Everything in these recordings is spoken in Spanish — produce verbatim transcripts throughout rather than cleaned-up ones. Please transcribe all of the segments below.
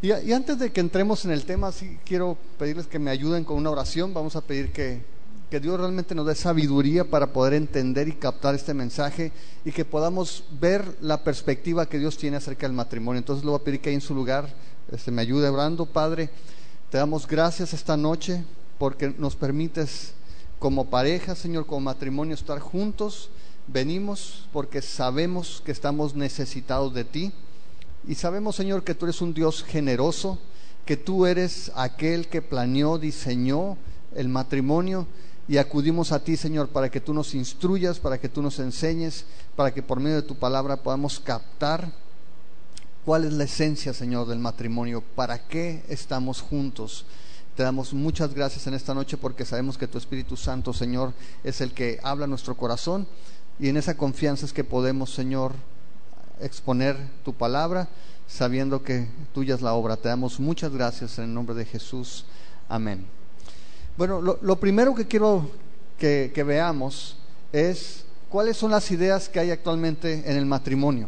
Y, y antes de que entremos en el tema, sí quiero pedirles que me ayuden con una oración. Vamos a pedir que, que Dios realmente nos dé sabiduría para poder entender y captar este mensaje y que podamos ver la perspectiva que Dios tiene acerca del matrimonio. Entonces le voy a pedir que ahí en su lugar este, me ayude orando. Padre, te damos gracias esta noche porque nos permites como pareja, Señor, como matrimonio estar juntos. Venimos porque sabemos que estamos necesitados de ti. Y sabemos, Señor, que tú eres un Dios generoso, que tú eres aquel que planeó, diseñó el matrimonio, y acudimos a ti, Señor, para que tú nos instruyas, para que tú nos enseñes, para que por medio de tu palabra podamos captar cuál es la esencia, Señor, del matrimonio, para qué estamos juntos. Te damos muchas gracias en esta noche porque sabemos que tu Espíritu Santo, Señor, es el que habla a nuestro corazón, y en esa confianza es que podemos, Señor, exponer tu palabra, sabiendo que tuya es la obra. Te damos muchas gracias en el nombre de Jesús. Amén. Bueno, lo, lo primero que quiero que, que veamos es cuáles son las ideas que hay actualmente en el matrimonio.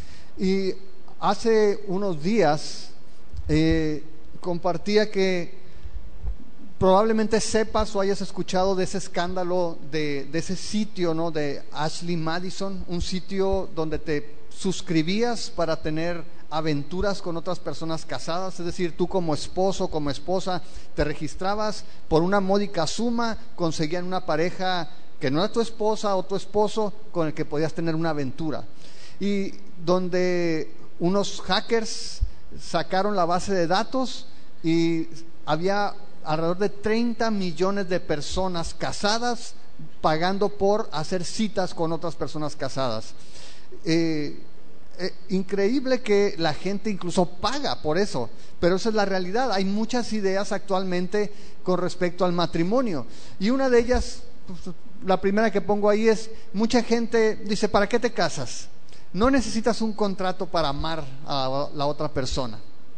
Y hace unos días eh, compartía que probablemente sepas o hayas escuchado de ese escándalo de, de ese sitio, ¿no?, de Ashley Madison, un sitio donde te suscribías para tener aventuras con otras personas casadas. Es decir, tú como esposo, como esposa, te registrabas por una módica suma, conseguían una pareja que no era tu esposa o tu esposo, con el que podías tener una aventura, y donde unos hackers sacaron la base de datos y había alrededor de treinta millones de personas casadas pagando por hacer citas con otras personas casadas. Eh, eh, increíble que la gente incluso paga por eso, pero esa es la realidad. Hay muchas ideas actualmente con respecto al matrimonio, y una de ellas, pues, la primera que pongo ahí es: mucha gente dice, ¿para qué te casas? No necesitas un contrato para amar a la otra persona.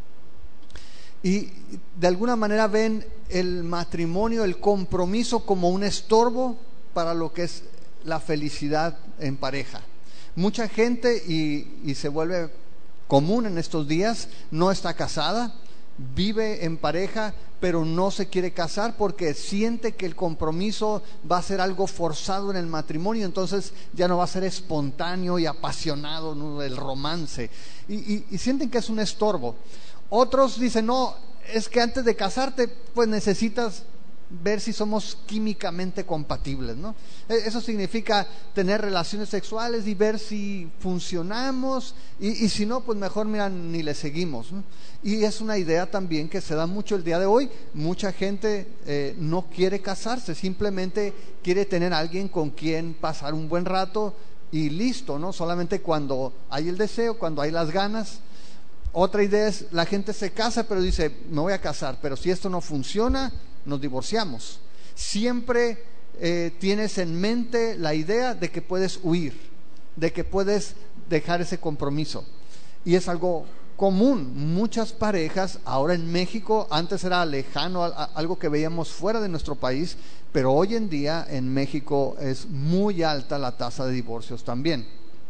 Y de alguna manera ven el matrimonio, el compromiso, como un estorbo para lo que es la felicidad en pareja. Mucha gente, y, y se vuelve común en estos días, no está casada, vive en pareja, pero no se quiere casar porque siente que el compromiso va a ser algo forzado en el matrimonio. Entonces ya no va a ser espontáneo y apasionado, ¿no?, el romance, y, y, y sienten que es un estorbo. Otros dicen, no, es que antes de casarte pues necesitas ver si somos químicamente compatibles, ¿no? Eso significa tener relaciones sexuales y ver si funcionamos, y, y si no, pues mejor, mira, ni le seguimos, ¿no? Y es una idea también que se da mucho el día de hoy. Mucha gente eh, no quiere casarse, simplemente quiere tener a alguien con quien pasar un buen rato y listo, ¿no? Solamente cuando hay el deseo, cuando hay las ganas. Otra idea es, la gente se casa pero dice, me voy a casar, pero si esto no funciona, nos divorciamos. Siempre eh, tienes en mente la idea de que puedes huir, de que puedes dejar ese compromiso, y es algo común. Muchas parejas ahora en México, antes era lejano, algo que veíamos fuera de nuestro país, pero hoy en día en México es muy alta la tasa de divorcios también.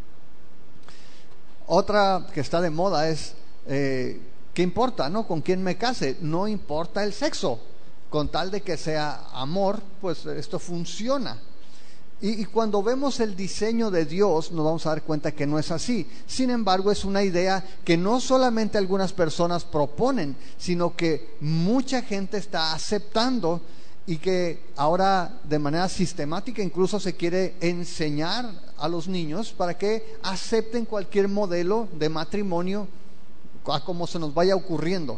Otra que está de moda es, eh, ¿qué importa, no? ¿Con quién me case? No importa el sexo, con tal de que sea amor, pues esto funciona. Y, y cuando vemos el diseño de Dios nos vamos a dar cuenta que no es así. Sin embargo, es una idea que no solamente algunas personas proponen, sino que mucha gente está aceptando, y que ahora de manera sistemática incluso se quiere enseñar a los niños para que acepten cualquier modelo de matrimonio a como se nos vaya ocurriendo.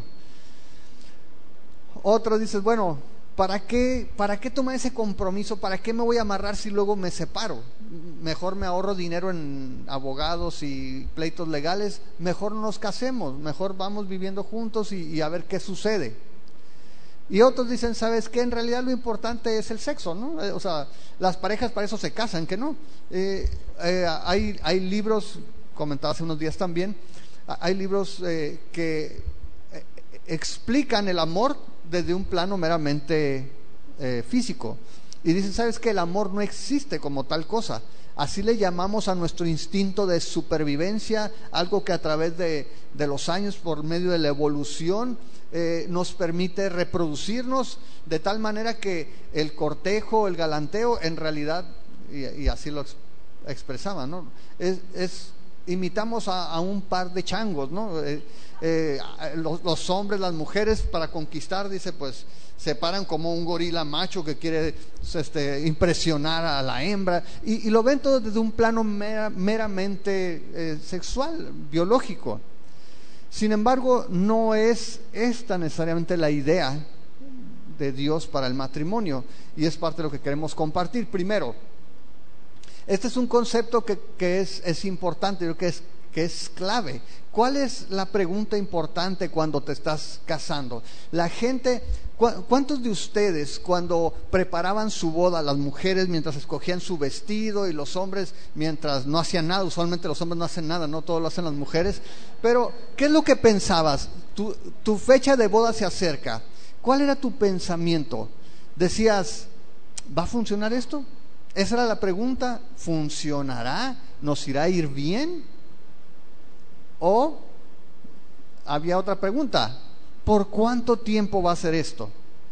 Otros dicen, bueno, ¿para qué, ¿para qué tomar ese compromiso? ¿Para qué me voy a amarrar si luego me separo? Mejor me ahorro dinero en abogados y pleitos legales, mejor no nos casemos, mejor vamos viviendo juntos y, y a ver qué sucede. Y otros dicen, ¿sabes qué? En realidad lo importante es el sexo, ¿no? Eh, o sea, las parejas para eso se casan, ¿que no? Eh, eh, hay, hay libros, comentaba hace unos días también, hay libros eh, que eh, explican el amor desde un plano meramente eh, físico, y dicen, ¿sabes qué? El amor no existe como tal cosa. así le llamamos a nuestro instinto de supervivencia, algo que a través de, de los años, por medio de la evolución, eh, nos permite reproducirnos, de tal manera que el cortejo, el galanteo, en realidad, y, y así lo expresaba, ¿no? Es, es imitamos a, a un par de changos, ¿no? Eh, eh, los, los hombres, las mujeres, para conquistar, dice, pues se paran como un gorila macho que quiere este, impresionar a la hembra, y, y lo ven todo desde un plano mera, meramente eh, sexual, biológico. Sin embargo, no es esta necesariamente la idea de Dios para el matrimonio, y es parte de lo que queremos compartir. Primero, este es un concepto que, que es, es importante, creo que es, que es clave. ¿Cuál es la pregunta importante cuando te estás casando? La gente, ¿cuántos de ustedes cuando preparaban su boda, las mujeres mientras escogían su vestido y los hombres mientras no hacían nada? Usualmente los hombres no hacen nada, no todo lo hacen las mujeres. Pero, ¿qué es lo que pensabas? Tu, tu fecha de boda se acerca. ¿Cuál era tu pensamiento? Decías, ¿va a funcionar esto? Esa era la pregunta. ¿Funcionará? ¿Nos irá a ir bien? O había otra pregunta: ¿por cuánto tiempo va a ser esto?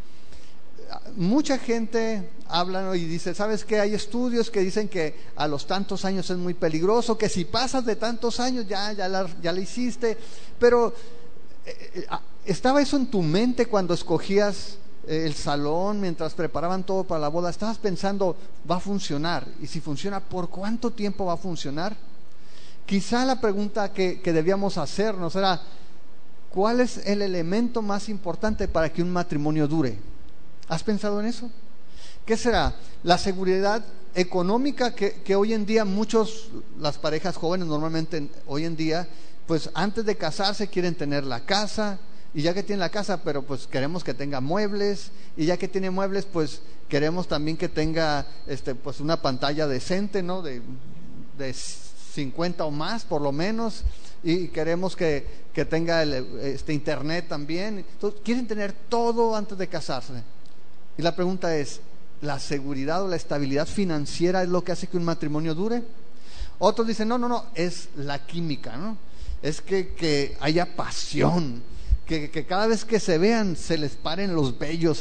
Mucha gente habla y dice, ¿sabes qué? Hay estudios que dicen que a los tantos años es muy peligroso, que si pasas de tantos años ya, ya, la, ya la hiciste. Pero eh, ¿estaba eso en tu mente cuando escogías el salón, mientras preparaban todo para la boda? Estabas pensando, ¿va a funcionar? Y si funciona, ¿por cuánto tiempo va a funcionar? Quizá la pregunta que, que debíamos hacernos era, ¿cuál es el elemento más importante para que un matrimonio dure? ¿Has pensado en eso? ¿Qué será? La seguridad económica que, que hoy en día muchos, las parejas jóvenes normalmente hoy en día, pues antes de casarse quieren tener la casa, y ya que tiene la casa, pero pues queremos que tenga muebles, y ya que tiene muebles, pues queremos también que tenga este pues una pantalla decente, ¿no? De, de cincuenta o más por lo menos, y queremos que, que tenga el, este internet también. Entonces quieren tener todo antes de casarse, y la pregunta es, ¿la seguridad o la estabilidad financiera es lo que hace que un matrimonio dure? Otros dicen, no, no, no, es la química, ¿no? Es que, que haya pasión, que, que cada vez que se vean se les paren los vellos,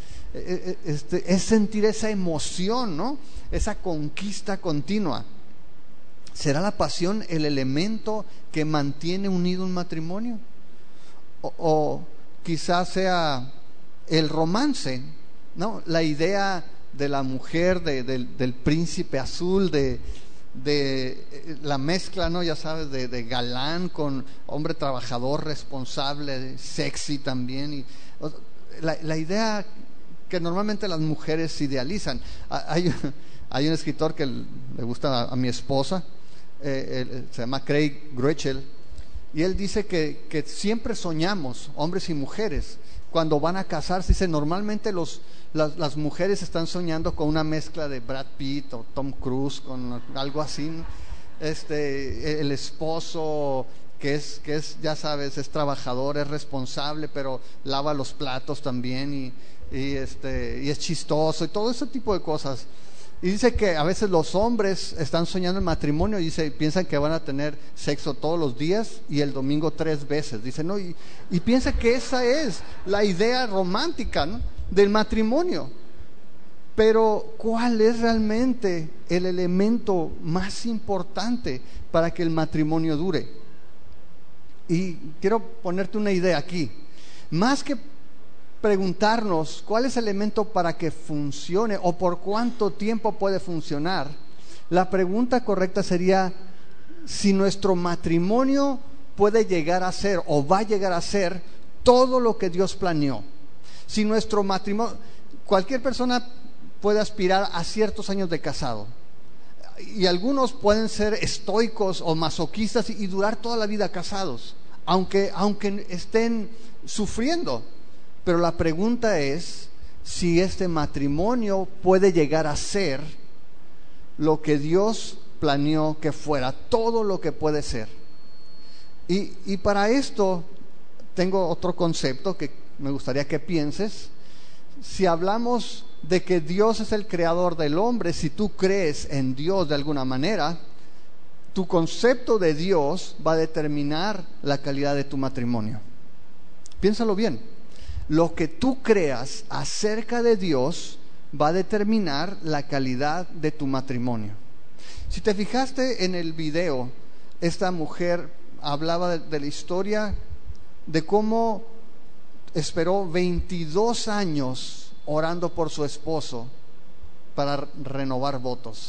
este, es sentir esa emoción, ¿no? Esa conquista continua. ¿Será la pasión el elemento que mantiene unido un matrimonio? O, o quizás sea el romance, ¿no? La idea de la mujer, de, de, del príncipe azul, de, de la mezcla, ¿no? Ya sabes, de, de galán con hombre trabajador, responsable, sexy también. Y, o, la, la idea que normalmente las mujeres idealizan. Hay, hay un escritor que le gusta a, a mi esposa, Eh, eh, se llama Craig Groeschel, y él dice que, que siempre soñamos, hombres y mujeres, cuando van a casarse. Dice, normalmente los, las, las mujeres están soñando con una mezcla de Brad Pitt o Tom Cruise, con algo así, este, el esposo que es, que es, ya sabes, es trabajador, es responsable, pero lava los platos también, y, y, este, y es chistoso, y todo ese tipo de cosas. Y dice que a veces los hombres están soñando en matrimonio y dice, piensan que van a tener sexo todos los días y el domingo tres veces. Dice, no, y, y piensa que esa es la idea romántica, ¿no?, del matrimonio. Pero ¿cuál es realmente el elemento más importante para que el matrimonio dure? Y quiero ponerte una idea aquí. Más que preguntarnos cuál es el elemento para que funcione o por cuánto tiempo puede funcionar, la pregunta correcta sería si nuestro matrimonio puede llegar a ser o va a llegar a ser todo lo que Dios planeó. Si nuestro matrimonio, cualquier persona puede aspirar a ciertos años de casado, y algunos pueden ser estoicos o masoquistas y, y durar toda la vida casados, aunque, aunque estén sufriendo. Pero la pregunta es si este matrimonio puede llegar a ser lo que Dios planeó que fuera, todo lo que puede ser. Y, y para esto tengo otro concepto que me gustaría que pienses. Si hablamos de que Dios es el creador del hombre, si tú crees en Dios de alguna manera, tu concepto de Dios va a determinar la calidad de tu matrimonio. Piénsalo bien. Lo que tú creas acerca de Dios va a determinar la calidad de tu matrimonio. Si te fijaste en el video, esta mujer hablaba de, de la historia de cómo esperó veintidós años orando por su esposo para renovar votos.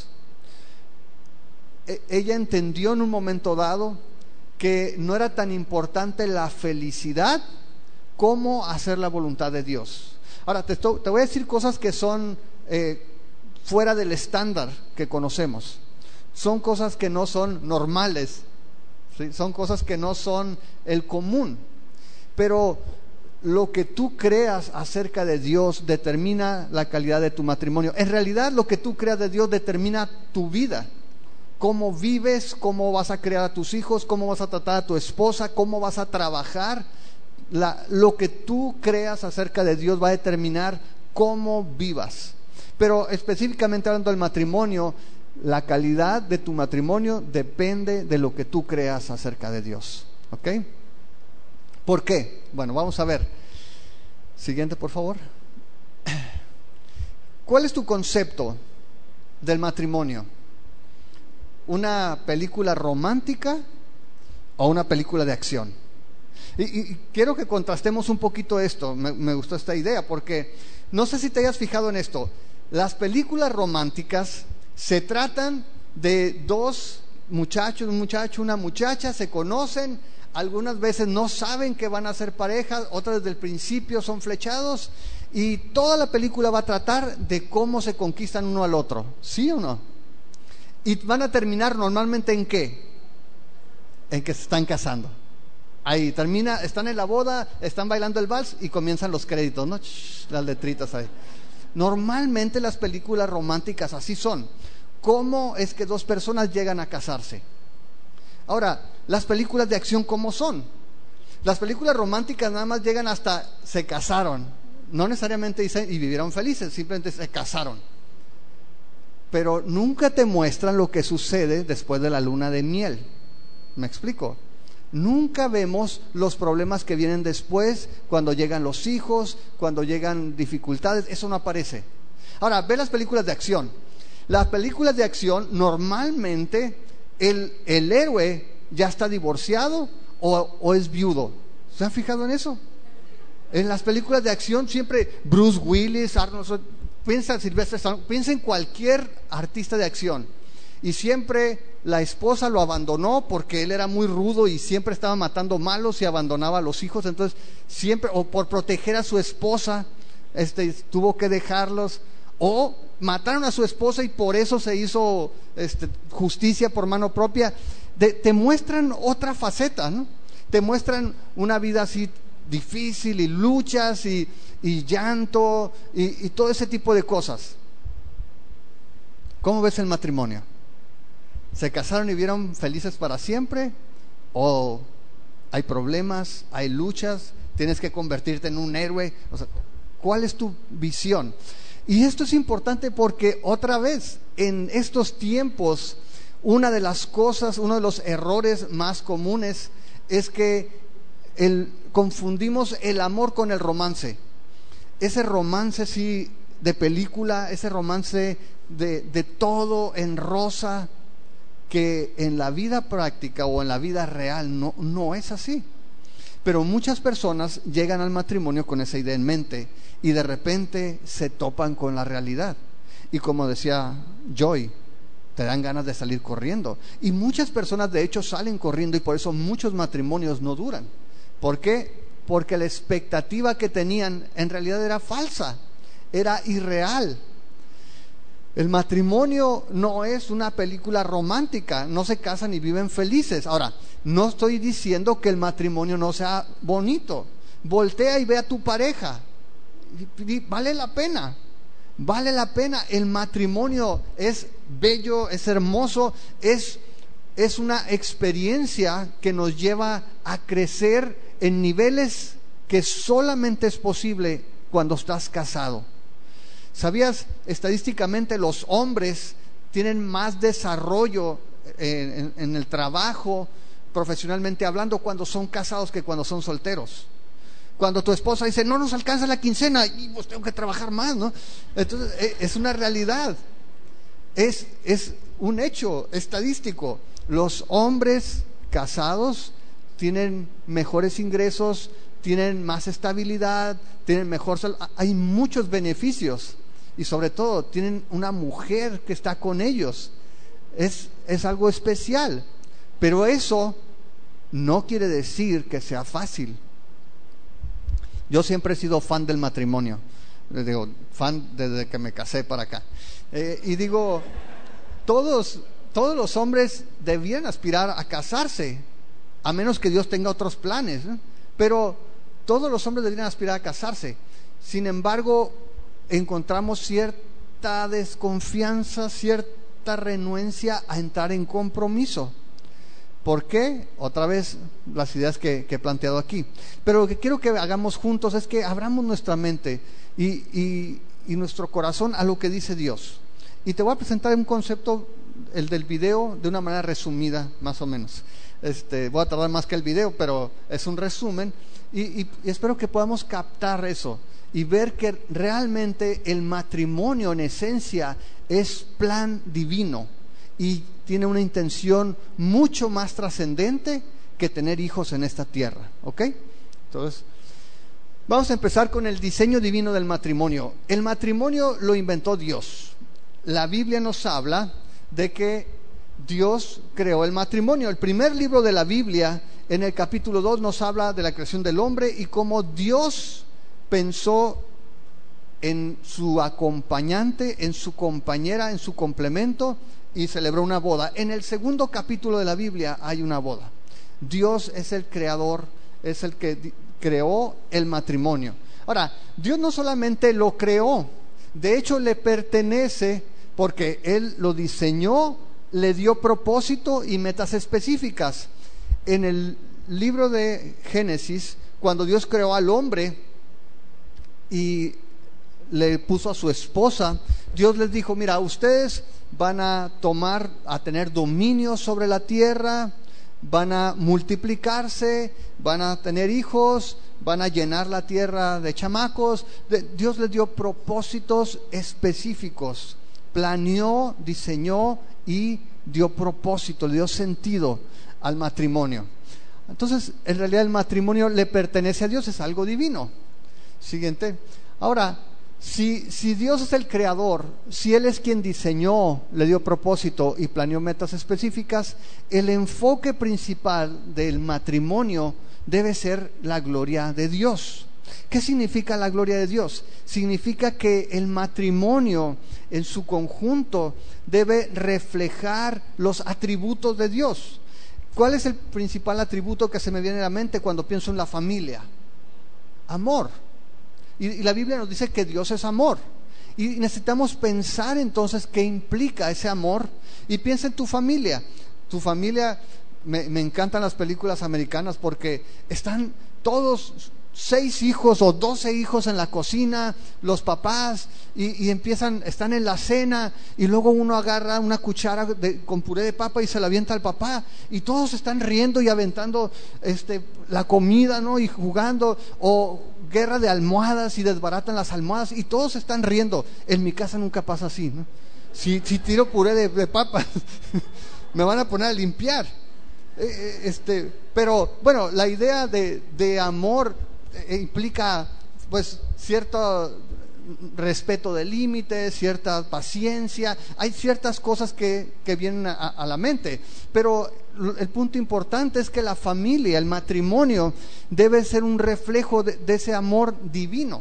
E- ella entendió en un momento dado que no era tan importante la felicidad como hacer la voluntad de Dios. Ahora, te, estoy, te voy a decir cosas que son eh, fuera del estándar que conocemos. Son cosas que no son normales, ¿sí? Son cosas que no son el común. Pero lo que tú creas acerca de Dios determina la calidad de tu matrimonio. En realidad, lo que tú creas de Dios determina tu vida. Cómo vives, cómo vas a criar a tus hijos, cómo vas a tratar a tu esposa, cómo vas a trabajar. La, lo que tú creas acerca de Dios va a determinar cómo vivas. Pero específicamente hablando del matrimonio, la calidad de tu matrimonio depende de lo que tú creas acerca de Dios. ¿Ok? ¿Por qué? Bueno, vamos a ver. Siguiente, por favor. ¿Cuál es tu concepto del matrimonio? ¿Una película romántica o una película de acción? Y, y quiero que contrastemos un poquito esto. Me, me gustó esta idea porque no sé si te hayas fijado en esto. Las películas románticas se tratan de dos muchachos, un muchacho, una muchacha, se conocen, algunas veces no saben que van a ser pareja, otras desde el principio son flechados, y toda la película va a tratar de cómo se conquistan uno al otro, ¿sí o no? Y van a terminar normalmente ¿en qué? En que se están casando. Ahí termina, están en la boda, están bailando el vals y comienzan los créditos, ¿no? Shh, las letritas ahí. Normalmente las películas románticas así son. ¿Cómo es que dos personas llegan a casarse? Ahora, las películas de acción, ¿cómo son? Las películas románticas nada más llegan hasta se casaron. No necesariamente dicen y vivieron felices, simplemente se casaron. Pero nunca te muestran lo que sucede después de la luna de miel. ¿Me explico? Nunca vemos los problemas que vienen después, cuando llegan los hijos, cuando llegan dificultades, eso no aparece. Ahora, ve las películas de acción. Las películas de acción, normalmente el, el héroe ya está divorciado o, o es viudo. ¿Se han fijado en eso? En las películas de acción siempre Bruce Willis, Arnold, piensa, Sylvester Stallone, piensa en cualquier artista de acción. Y siempre la esposa lo abandonó porque él era muy rudo y siempre estaba matando malos y abandonaba a los hijos. Entonces siempre, o por proteger a su esposa, este, tuvo que dejarlos, o mataron a su esposa y por eso se hizo este, justicia por mano propia. De, te muestran otra faceta, ¿no? Te muestran una vida así difícil y luchas y, y llanto y, y todo ese tipo de cosas. ¿Cómo ves el matrimonio? ¿Se casaron y vivieron felices para siempre? ¿O hay problemas, hay luchas, tienes que convertirte en un héroe? O sea, ¿cuál es tu visión? Y esto es importante porque otra vez, en estos tiempos, una de las cosas, uno de los errores más comunes es que el, confundimos el amor con el romance. Ese romance sí de película, ese romance de, de todo en rosa, que en la vida práctica o en la vida real no, no es así. Pero muchas personas llegan al matrimonio con esa idea en mente y de repente se topan con la realidad. Y como decía Joy, te dan ganas de salir corriendo. Y muchas personas de hecho salen corriendo y por eso muchos matrimonios no duran. ¿Por qué? Porque la expectativa que tenían en realidad era falsa, era irreal. El matrimonio no es una película romántica, no se casan y viven felices. Ahora, no estoy diciendo que el matrimonio no sea bonito. Voltea y ve a tu pareja. Vale la pena, vale la pena. El matrimonio es bello, es hermoso, es, es una experiencia que nos lleva a crecer en niveles que solamente es posible cuando estás casado. ¿Sabías? Estadísticamente los hombres tienen más desarrollo en, en, en el trabajo, profesionalmente hablando, cuando son casados que cuando son solteros. Cuando tu esposa dice, no nos alcanza la quincena, y pues tengo que trabajar más, ¿no? Entonces, es una realidad. Es, es un hecho estadístico. Los hombres casados tienen mejores ingresos, tienen más estabilidad, tienen mejor salud. Hay muchos beneficios. Y sobre todo, tienen una mujer que está con ellos. Es, es algo especial. Pero eso no quiere decir que sea fácil. Yo siempre he sido fan del matrimonio. Digo, fan desde que me casé para acá. Eh, y digo, todos, todos los hombres debían aspirar a casarse, a menos que Dios tenga otros planes, ¿eh? Pero todos los hombres deberían aspirar a casarse. Sin embargo, encontramos cierta desconfianza, cierta renuencia a entrar en compromiso. ¿Por qué? Otra vez las ideas que, que he planteado aquí. Pero lo que quiero que hagamos juntos es que abramos nuestra mente y, y, y nuestro corazón a lo que dice Dios. Y te voy a presentar un concepto, el del video, de una manera resumida, más o menos. Este, voy a tardar más que el video, pero es un resumen. Y, y, y espero que podamos captar eso y ver que realmente el matrimonio en esencia es plan divino y tiene una intención mucho más trascendente que tener hijos en esta tierra, ¿ok? Entonces, vamos a empezar con el diseño divino del matrimonio. El matrimonio lo inventó Dios. La Biblia nos habla de que Dios creó el matrimonio. El primer libro de la Biblia, en el capítulo dos, nos habla de la creación del hombre y cómo Dios pensó en su acompañante, en su compañera, en su complemento, y celebró una boda. En el segundo capítulo de la Biblia hay una boda. Dios es el creador, es el que creó el matrimonio. Ahora, Dios no solamente lo creó, de hecho le pertenece porque Él lo diseñó, le dio propósito y metas específicas. En el libro de Génesis, cuando Dios creó al hombre y le puso a su esposa, Dios les dijo, mira, ustedes van a tomar, a tener dominio sobre la tierra, van a multiplicarse, van a tener hijos, van a llenar la tierra de chamacos. Dios les dio propósitos específicos, planeó, diseñó y dio propósito, le dio sentido al matrimonio. Entonces, en realidad el matrimonio le pertenece a Dios, es algo divino. Siguiente. Ahora, Si, si Dios es el creador, si Él es quien diseñó, le dio propósito y planeó metas específicas, el enfoque principal del matrimonio debe ser la gloria de Dios. ¿Qué significa la gloria de Dios? Significa que el matrimonio en su conjunto debe reflejar los atributos de Dios. ¿Cuál es el principal atributo que se me viene a la mente cuando pienso en la familia? Amor. Y la Biblia nos dice que Dios es amor. Y necesitamos pensar entonces qué implica ese amor. Y piensa en tu familia. Tu familia, me, me encantan las películas americanas porque están todos seis hijos o doce hijos en la cocina, los papás, y, y empiezan, están en la cena, y luego uno agarra una cuchara de, con puré de papa y se la avienta al papá, y todos están riendo y aventando este, la comida, ¿no? Y jugando, o guerra de almohadas y desbaratan las almohadas y todos están riendo. En mi casa nunca pasa así, ¿no? Si, si tiro puré de, de papa me van a poner a limpiar. Eh, este, pero bueno, la idea de, de amor eh, implica pues cierto respeto de límites, cierta paciencia. Hay ciertas cosas que, que vienen a, a la mente, pero el punto importante es que la familia, el matrimonio, debe ser un reflejo de, de ese amor divino.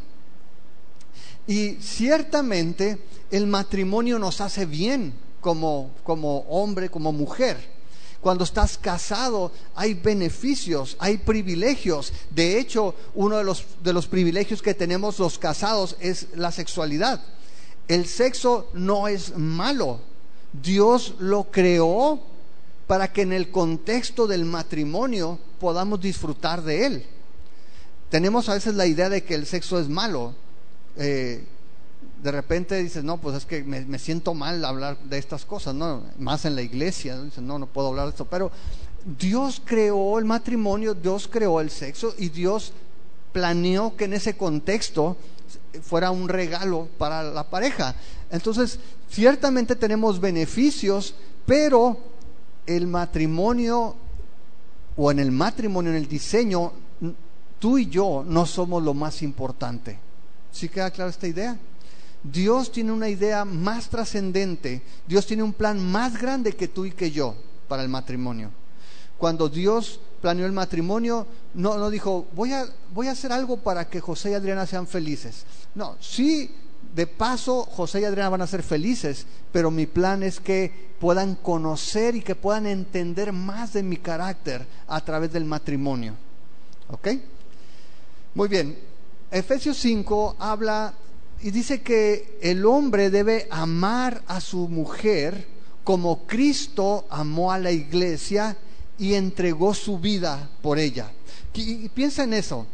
Y ciertamente el matrimonio nos hace bien como, como hombre, como mujer. Cuando estás casado hay beneficios, hay privilegios. De hecho, uno de los, de los privilegios que tenemos los casados es la sexualidad. El sexo no es malo. Dios lo creó para que en el contexto del matrimonio podamos disfrutar de él. Tenemos a veces la idea de que el sexo es malo. Eh, de repente dices, no, pues es que me, me siento mal hablar de estas cosas, no, más en la iglesia, ¿no? Dices, no, no puedo hablar de esto, pero Dios creó el matrimonio, Dios creó el sexo y Dios planeó que en ese contexto fuera un regalo para la pareja. Entonces, ciertamente tenemos beneficios, pero el matrimonio, o en el matrimonio, en el diseño, tú y yo no somos lo más importante. ¿Sí queda clara esta idea? Dios tiene una idea más trascendente, Dios tiene un plan más grande que tú y que yo para el matrimonio. Cuando Dios planeó el matrimonio, no, no dijo, voy a, voy a hacer algo para que José y Adriana sean felices. No, sí, de paso José y Adriana van a ser felices, pero mi plan es que puedan conocer y que puedan entender más de mi carácter a través del matrimonio. ¿Ok? Muy bien, Efesios cinco habla y dice que el hombre debe amar a su mujer como Cristo amó a la iglesia y entregó su vida por ella. Y piensa en eso.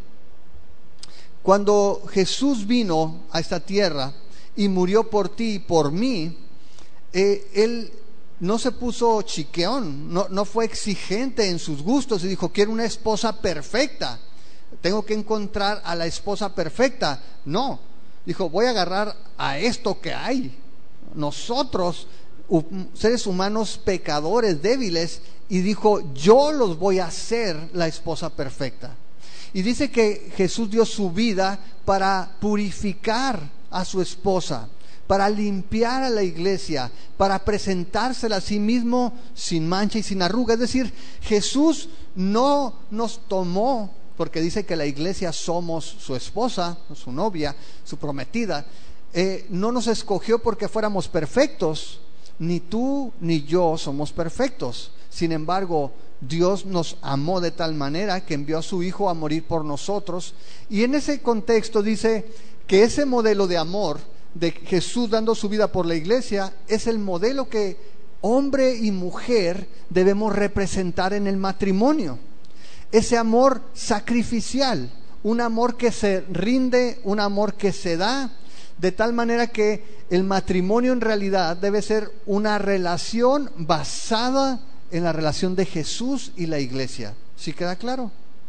Cuando Jesús vino a esta tierra y murió por ti y por mí, eh, Él no se puso chiqueón, no, no fue exigente en sus gustos y dijo, quiero una esposa perfecta, tengo que encontrar a la esposa perfecta. No, dijo, voy a agarrar a esto que hay. Nosotros, seres humanos pecadores, débiles, y dijo, yo los voy a hacer la esposa perfecta. Y dice que Jesús dio su vida para purificar a su esposa, para limpiar a la iglesia, para presentársela a sí mismo sin mancha y sin arruga. Es decir, Jesús no nos tomó, porque dice que la iglesia somos su esposa, su novia, su prometida, eh, no nos escogió porque fuéramos perfectos, ni tú ni yo somos perfectos. Sin embargo, Dios nos amó de tal manera que envió a su Hijo a morir por nosotros, y en ese contexto dice que ese modelo de amor de Jesús dando su vida por la iglesia es el modelo que hombre y mujer debemos representar en el matrimonio. Ese amor sacrificial, un amor que se rinde, un amor que se da, de tal manera que el matrimonio en realidad debe ser una relación basada en la relación de Jesús y la iglesia. ¿Sí queda claro?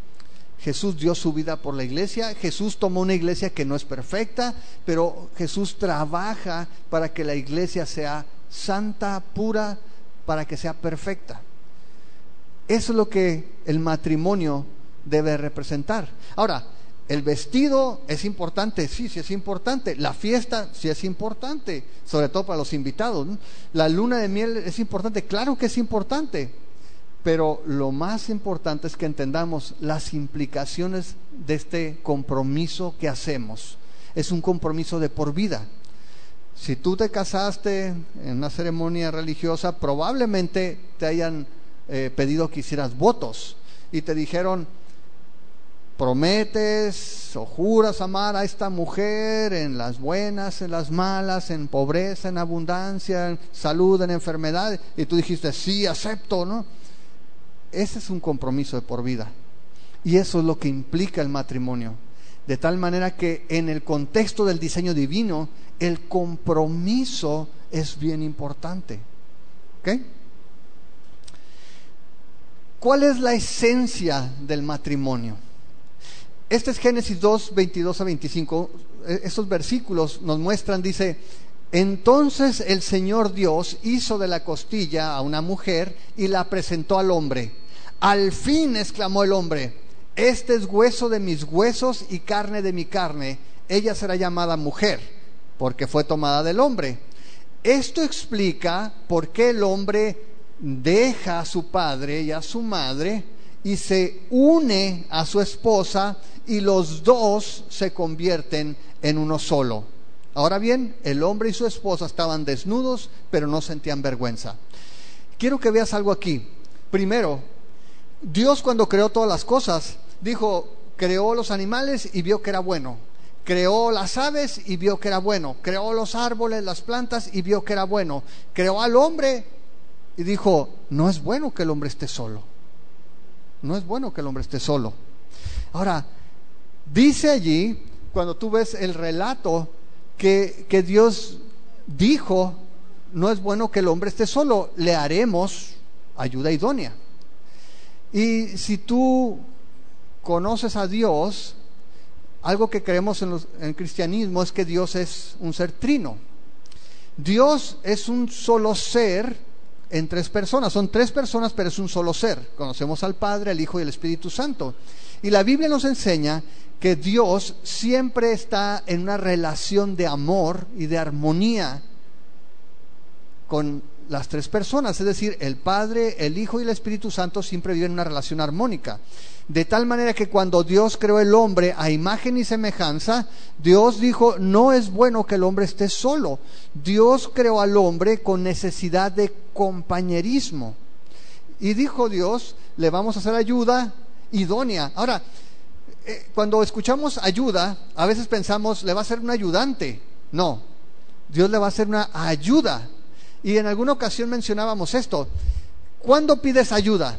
Jesús dio su vida por la iglesia, Jesús tomó una iglesia que no es perfecta, pero Jesús trabaja para que la iglesia sea santa, pura, para que sea perfecta. Eso es lo que el matrimonio debe representar. Ahora, el vestido es importante, sí, sí es importante. La fiesta sí es importante, sobre todo para los invitados, ¿no? La luna de miel es importante, claro que es importante. Pero lo más importante es que entendamos las implicaciones de este compromiso que hacemos. Es un compromiso de por vida. Si tú te casaste en una ceremonia religiosa, probablemente te hayan eh, pedido que hicieras votos y te dijeron, prometes o juras amar a esta mujer en las buenas, en las malas, en pobreza, en abundancia, en salud, en enfermedad, y tú dijiste, sí, acepto, ¿no? Ese es un compromiso de por vida, y eso es lo que implica el matrimonio, de tal manera que en el contexto del diseño divino el compromiso es bien importante. ¿Ok? ¿Cuál es la esencia del matrimonio? Este es Génesis dos, veintidós a veinticinco. Estos versículos nos muestran, dice, entonces el Señor Dios hizo de la costilla a una mujer y la presentó al hombre. Al fin, exclamó el hombre, este es hueso de mis huesos y carne de mi carne. Ella será llamada mujer, porque fue tomada del hombre. Esto explica por qué el hombre deja a su padre y a su madre y se une a su esposa, y los dos se convierten en uno solo. Ahora bien, el hombre y su esposa estaban desnudos, pero no sentían vergüenza. Quiero que veas algo aquí. Primero, Dios, cuando creó todas las cosas, dijo, creó los animales y vio que era bueno, creó las aves y vio que era bueno, creó los árboles, las plantas y vio que era bueno, creó al hombre y dijo, no es bueno que el hombre esté solo, no es bueno que el hombre esté solo. Ahora, dice allí, cuando tú ves el relato, que, que Dios dijo, no es bueno que el hombre esté solo, le haremos ayuda idónea. Y si tú conoces a Dios, algo que creemos en, los, en el cristianismo es que Dios es un ser trino. Dios es un solo ser en tres personas, son tres personas pero es un solo ser. Conocemos al Padre, al Hijo y al Espíritu Santo. Y la Biblia nos enseña que Dios siempre está en una relación de amor y de armonía con las tres personas, es decir, el Padre, el Hijo y el Espíritu Santo siempre viven en una relación armónica. De tal manera que cuando Dios creó el hombre a imagen y semejanza, Dios dijo, no es bueno que el hombre esté solo. Dios creó al hombre con necesidad de compañerismo. Y dijo Dios, le vamos a hacer ayuda idónea. Ahora, eh, cuando escuchamos ayuda, a veces pensamos, le va a ser un ayudante. No, Dios le va a hacer una ayuda. Y en alguna ocasión mencionábamos esto. ¿Cuándo pides ayuda?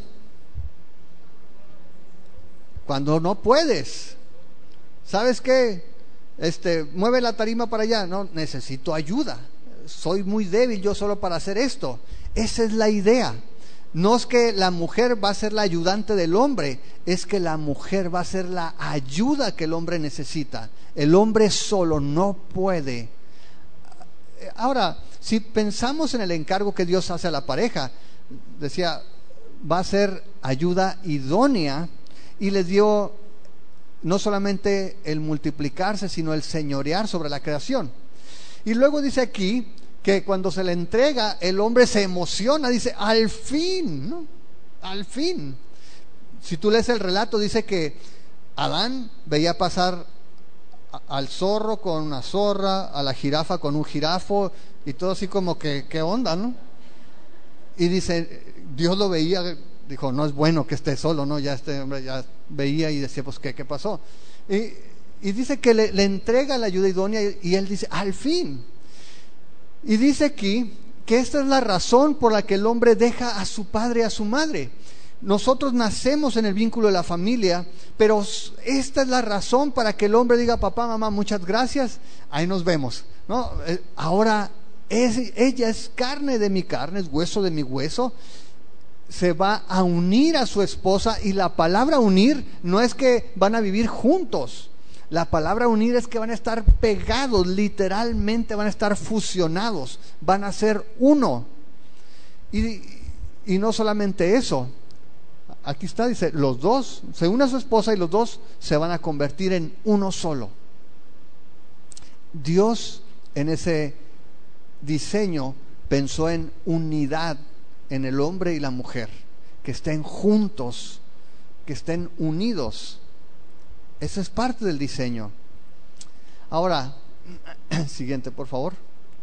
Cuando no puedes. ¿Sabes qué? Este, mueve la tarima para allá. No, necesito ayuda. Soy muy débil yo solo para hacer esto. Esa es la idea. No es que la mujer va a ser la ayudante del hombre, es que la mujer va a ser la ayuda que el hombre necesita. El hombre solo no puede. Ahora, si pensamos en el encargo que Dios hace a la pareja, decía, va a ser ayuda idónea, y les dio no solamente el multiplicarse, sino el señorear sobre la creación. Y luego dice aquí que cuando se le entrega, el hombre se emociona, dice, al fin, ¿no? Al fin. Si tú lees el relato, dice que Adán veía pasar al zorro con una zorra, a la jirafa con un jirafo, y todo así como que, ¿qué onda, no? Y dice, Dios lo veía, dijo, no es bueno que esté solo, ¿no? Ya este hombre ya veía y decía, pues, ¿qué, qué pasó? Y, y dice que le, le entrega la ayuda idónea, y, y él dice, al fin. Y dice aquí que esta es la razón por la que el hombre deja a su padre y a su madre. Nosotros nacemos en el vínculo de la familia, pero esta es la razón para que el hombre diga, papá, mamá, muchas gracias, ahí nos vemos, ¿no? Ahora es, ella es carne de mi carne, es hueso de mi hueso, se va a unir a su esposa, y la palabra unir no es que van a vivir juntos, la palabra unir es que van a estar pegados, literalmente van a estar fusionados, van a ser uno. Y, y no solamente eso, aquí está, dice, los dos, se une a su esposa y los dos se van a convertir en uno solo. Dios en ese diseño pensó en unidad en el hombre y la mujer, que estén juntos, que estén unidos. Eso es parte del diseño. Ahora, siguiente, por favor.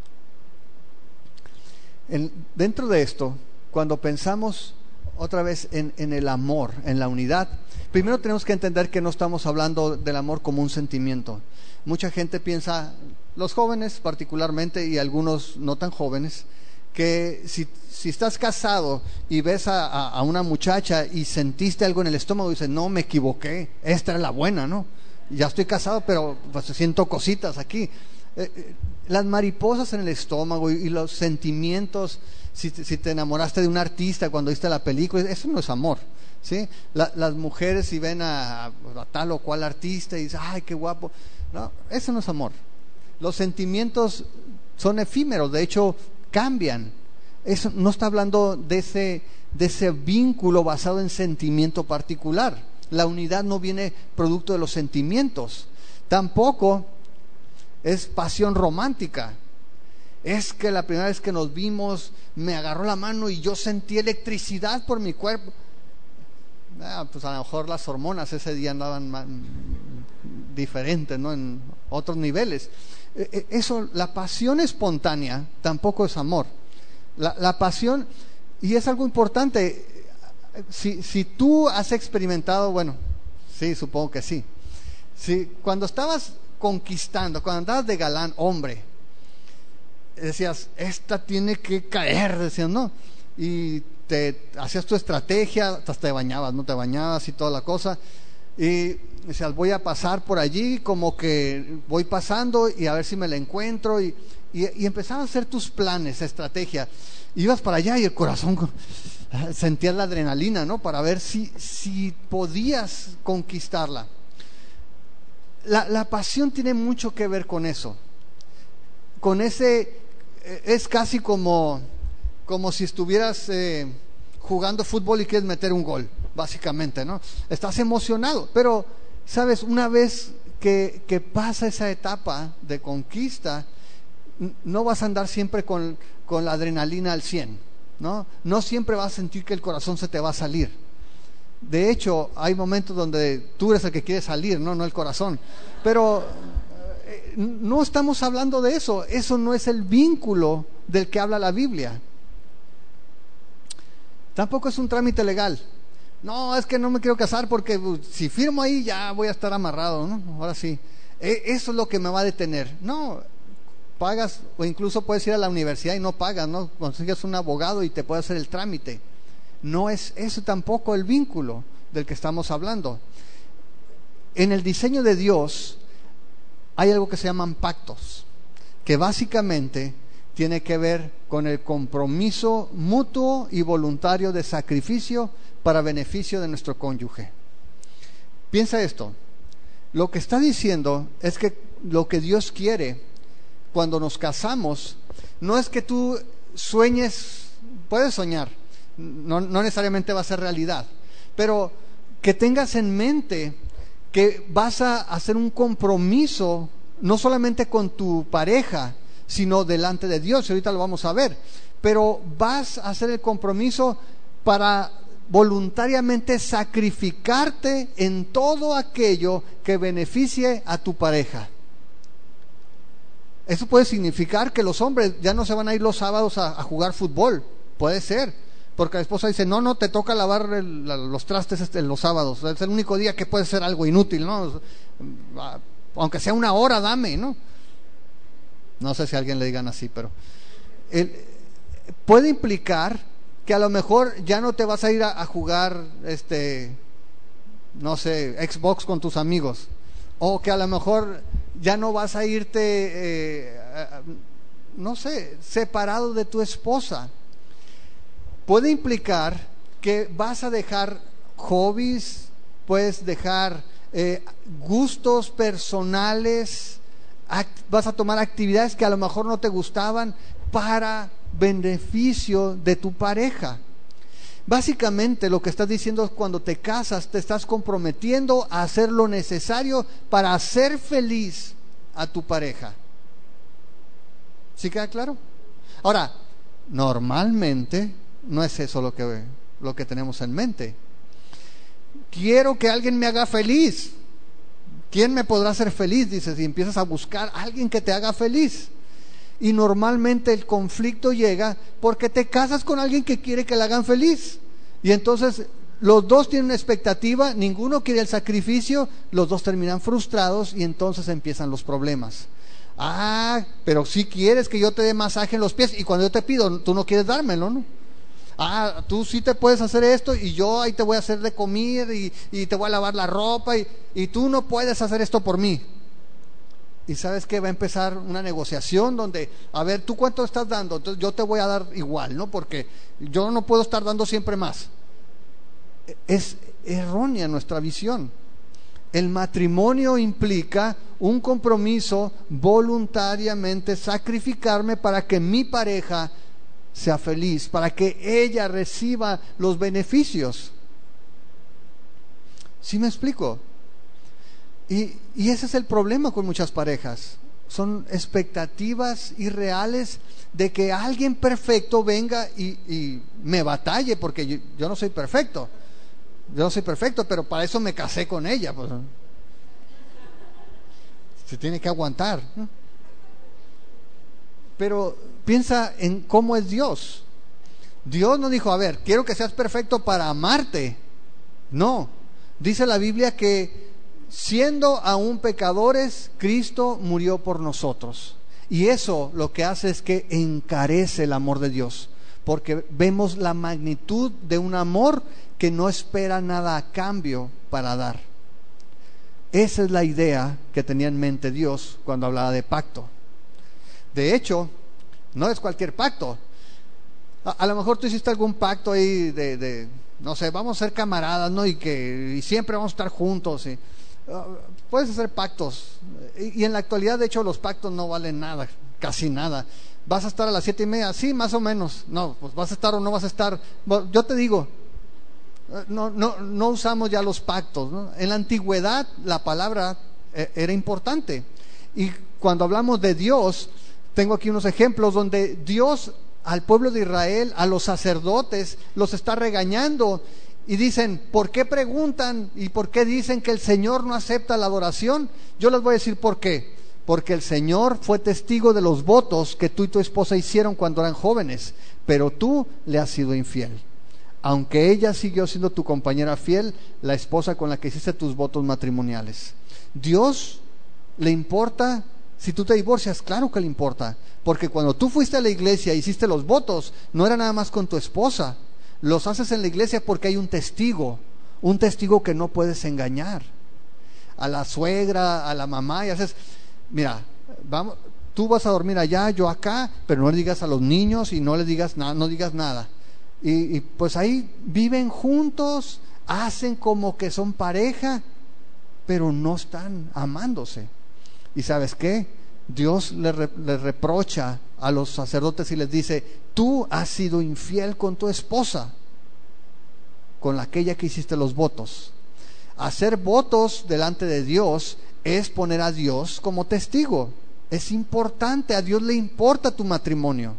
En, dentro de esto, cuando pensamos otra vez en, en el amor, en la unidad, primero tenemos que entender que no estamos hablando del amor como un sentimiento. Mucha gente piensa, los jóvenes particularmente y algunos no tan jóvenes, que si, si estás casado y ves a, a, a una muchacha y sentiste algo en el estómago, dices, no, me equivoqué, esta es la buena, ¿no? Ya estoy casado, pero pues siento cositas aquí. Eh, eh, las mariposas en el estómago y, y los sentimientos, si, si te enamoraste de un artista cuando viste la película, eso no es amor, ¿sí? La, las mujeres si ven a, a tal o cual artista y dicen, ay, qué guapo, no, eso no es amor. Los sentimientos son efímeros, de hecho cambian. Eso no está hablando de ese, de ese vínculo basado en sentimiento particular. La unidad no viene producto de los sentimientos, tampoco es pasión romántica. Es que la primera vez que nos vimos me agarró la mano y yo sentí electricidad por mi cuerpo. Ah, pues a lo mejor las hormonas ese día andaban más, diferentes, ¿no? En otros niveles. Eso, la pasión espontánea tampoco es amor. La, la pasión, y es algo importante, si, si tú has experimentado, bueno, sí, supongo que sí. Si cuando estabas conquistando, cuando andabas de galán, hombre, decías, esta tiene que caer, decías, ¿no? Y te hacías tu estrategia, hasta te bañabas, no te bañabas y toda la cosa. Y o sea, voy a pasar por allí, como que voy pasando y a ver si me la encuentro. Y, y, y empezabas a hacer tus planes, estrategia. Ibas para allá y el corazón, sentías la adrenalina, ¿no? Para ver si, si podías conquistarla. La, la pasión tiene mucho que ver con eso. Con ese, es casi como, como si estuvieras eh, jugando fútbol y quieres meter un gol, básicamente, ¿no? Estás emocionado, pero, ¿sabes? Una vez que, que pasa esa etapa de conquista, no vas a andar siempre con, con la adrenalina al cien, ¿no? No siempre vas a sentir que el corazón se te va a salir. De hecho, hay momentos donde tú eres el que quiere salir, no, no el corazón. Pero eh, no estamos hablando de eso. Eso no es el vínculo del que habla la Biblia. Tampoco es un trámite legal. No, es que no me quiero casar porque uh, si firmo ahí ya voy a estar amarrado, ¿no? Ahora sí. Eh, eso es lo que me va a detener. No, pagas, o incluso puedes ir a la universidad y no pagas, ¿no? Consigues un abogado y te puede hacer el trámite. No es eso tampoco el vínculo del que estamos hablando. En el diseño de Dios hay algo que se llaman pactos, que básicamente tiene que ver con el compromiso mutuo y voluntario de sacrificio para beneficio de nuestro cónyuge. Piensa esto, lo que está diciendo es que lo que Dios quiere cuando nos casamos no es que tú sueñes, puedes soñar, No, no necesariamente va a ser realidad, pero que tengas en mente que vas a hacer un compromiso no solamente con tu pareja, sino delante de Dios, y ahorita lo vamos a ver, pero vas a hacer el compromiso para voluntariamente sacrificarte en todo aquello que beneficie a tu pareja. Eso puede significar que los hombres ya no se van a ir los sábados a, a jugar fútbol, puede ser, porque la esposa dice, no, no, te toca lavar el, los trastes este, los sábados, es el único día que puede ser algo inútil, ¿no? Aunque sea una hora, dame, ¿no? No sé si a alguien le digan así, pero el, puede implicar que a lo mejor ya no te vas a ir a, a jugar, este, no sé, Xbox con tus amigos, o que a lo mejor ya no vas a irte, eh, no sé, separado de tu esposa. Puede implicar que vas a dejar hobbies, puedes dejar eh, gustos personales, act- vas a tomar actividades que a lo mejor no te gustaban para beneficio de tu pareja. Básicamente lo que estás diciendo es cuando te casas te estás comprometiendo a hacer lo necesario para hacer feliz a tu pareja. ¿Sí queda claro? Ahora, normalmente no es eso lo que, lo que tenemos en mente. Quiero que alguien me haga feliz. ¿Quién me podrá hacer feliz? Dices, y empiezas a buscar a alguien que te haga feliz. Y normalmente el conflicto llega porque te casas con alguien que quiere que le hagan feliz. Y entonces los dos tienen una expectativa, ninguno quiere el sacrificio, los dos terminan frustrados y entonces empiezan los problemas. Ah, pero si quieres que yo te dé masaje en los pies y cuando yo te pido, tú no quieres dármelo, ¿no? Ah, tú sí te puedes hacer esto y yo ahí te voy a hacer de comer y, y te voy a lavar la ropa y, y tú no puedes hacer esto por mí. Y sabes que va a empezar una negociación donde, a ver, ¿tú cuánto estás dando? Entonces yo te voy a dar igual, ¿no? Porque yo no puedo estar dando siempre más. Es errónea nuestra visión. El matrimonio implica un compromiso voluntariamente, sacrificarme para que mi pareja sea feliz, para que ella reciba los beneficios. ¿Sí me explico? Y, y ese es el problema con muchas parejas. Son expectativas irreales de que alguien perfecto venga y, y me batalle, porque yo, yo no soy perfecto. Yo no soy perfecto, pero para eso me casé con ella. Pues, se tiene que aguantar, ¿no? Pero piensa en cómo es Dios. Dios no dijo, a ver, quiero que seas perfecto para amarte. No, dice la Biblia que siendo aún pecadores, Cristo murió por nosotros. Y eso lo que hace es que encarece el amor de Dios, porque vemos la magnitud de un amor que no espera nada a cambio para dar. Esa es la idea que tenía en mente Dios cuando hablaba de pacto. De hecho, no es cualquier pacto. A, a lo mejor tú hiciste algún pacto ahí de, de, no sé, vamos a ser camaradas, ¿no? Y que y siempre vamos a estar juntos. Y, uh, puedes hacer pactos. Y, y en la actualidad, de hecho, los pactos no valen nada, casi nada. ¿Vas a estar a las siete y media? Sí, más o menos. No, pues vas a estar o no vas a estar. Bueno, yo te digo, no, no, no usamos ya los pactos, ¿no? En la antigüedad la palabra eh, era importante. Y cuando hablamos de Dios, tengo aquí unos ejemplos donde Dios al pueblo de Israel, a los sacerdotes, los está regañando y dicen, ¿por qué preguntan y por qué dicen que el Señor no acepta la adoración? Yo les voy a decir por qué. Porque el Señor fue testigo de los votos que tú y tu esposa hicieron cuando eran jóvenes, pero tú le has sido infiel. Aunque ella siguió siendo tu compañera fiel, la esposa con la que hiciste tus votos matrimoniales. ¿Dios le importa si tú te divorcias? Claro que le importa, porque cuando tú fuiste a la iglesia e hiciste los votos, no era nada más con tu esposa. Los haces en la iglesia porque hay un testigo, un testigo que no puedes engañar. A la suegra, a la mamá, y haces... Mira, vamos, tú vas a dormir allá, yo acá, pero no le digas a los niños y no les digas nada, no digas nada. Y, y pues ahí viven juntos, hacen como que son pareja, pero no están amándose. ¿Y sabes qué? Dios le, re, le reprocha a los sacerdotes y les dice, tú has sido infiel con tu esposa, con aquella que hiciste los votos. Hacer votos delante de Dios es poner a Dios como testigo. Es importante, a Dios le importa tu matrimonio.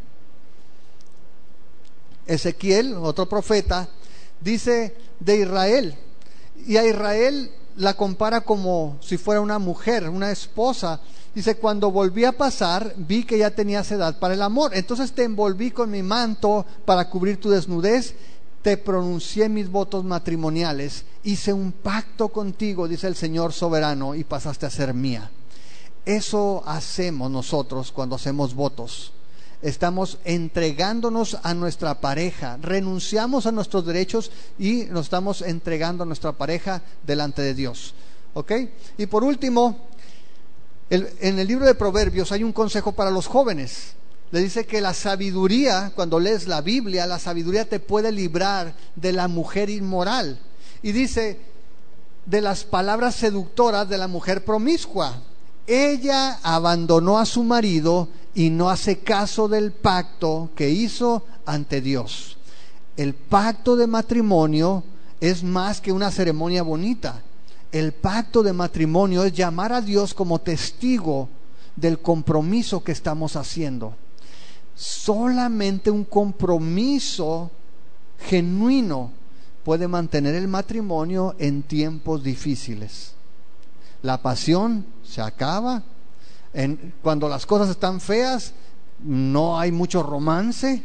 Ezequiel, otro profeta, dice de Israel, y a Israel la compara como si fuera una mujer, una esposa. Dice, cuando volví a pasar, vi que ya tenías edad para el amor, entonces te envolví con mi manto para cubrir tu desnudez, te pronuncié mis votos matrimoniales, hice un pacto contigo, dice el Señor soberano, y pasaste a ser mía. Eso hacemos nosotros cuando hacemos votos. Estamos entregándonos a nuestra pareja, renunciamos a nuestros derechos y nos estamos entregando a nuestra pareja delante de Dios. ¿Ok? Y por último, el, en el libro de Proverbios hay un consejo para los jóvenes. Le dice que la sabiduría, cuando lees la Biblia, la sabiduría te puede librar de la mujer inmoral. Y dice, de las palabras seductoras de la mujer promiscua. Ella abandonó a su marido y no hace caso del pacto que hizo ante Dios. El pacto de matrimonio es más que una ceremonia bonita. El pacto de matrimonio es llamar a Dios como testigo del compromiso que estamos haciendo. Solamente un compromiso genuino puede mantener el matrimonio en tiempos difíciles. La pasión se acaba. En, cuando las cosas están feas, no hay mucho romance.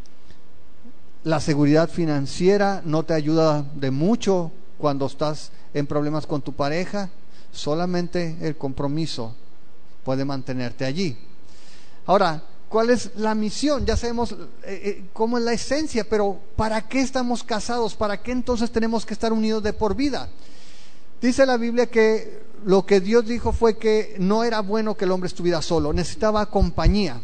La seguridad financiera no te ayuda de mucho cuando estás en problemas con tu pareja. Solamente el compromiso puede mantenerte allí. Ahora, ¿cuál es la misión? Ya sabemos eh, eh, cómo es la esencia, pero ¿para qué estamos casados? ¿Para qué entonces tenemos que estar unidos de por vida? Dice la Biblia que lo que Dios dijo fue que no era bueno que el hombre estuviera solo, necesitaba compañía.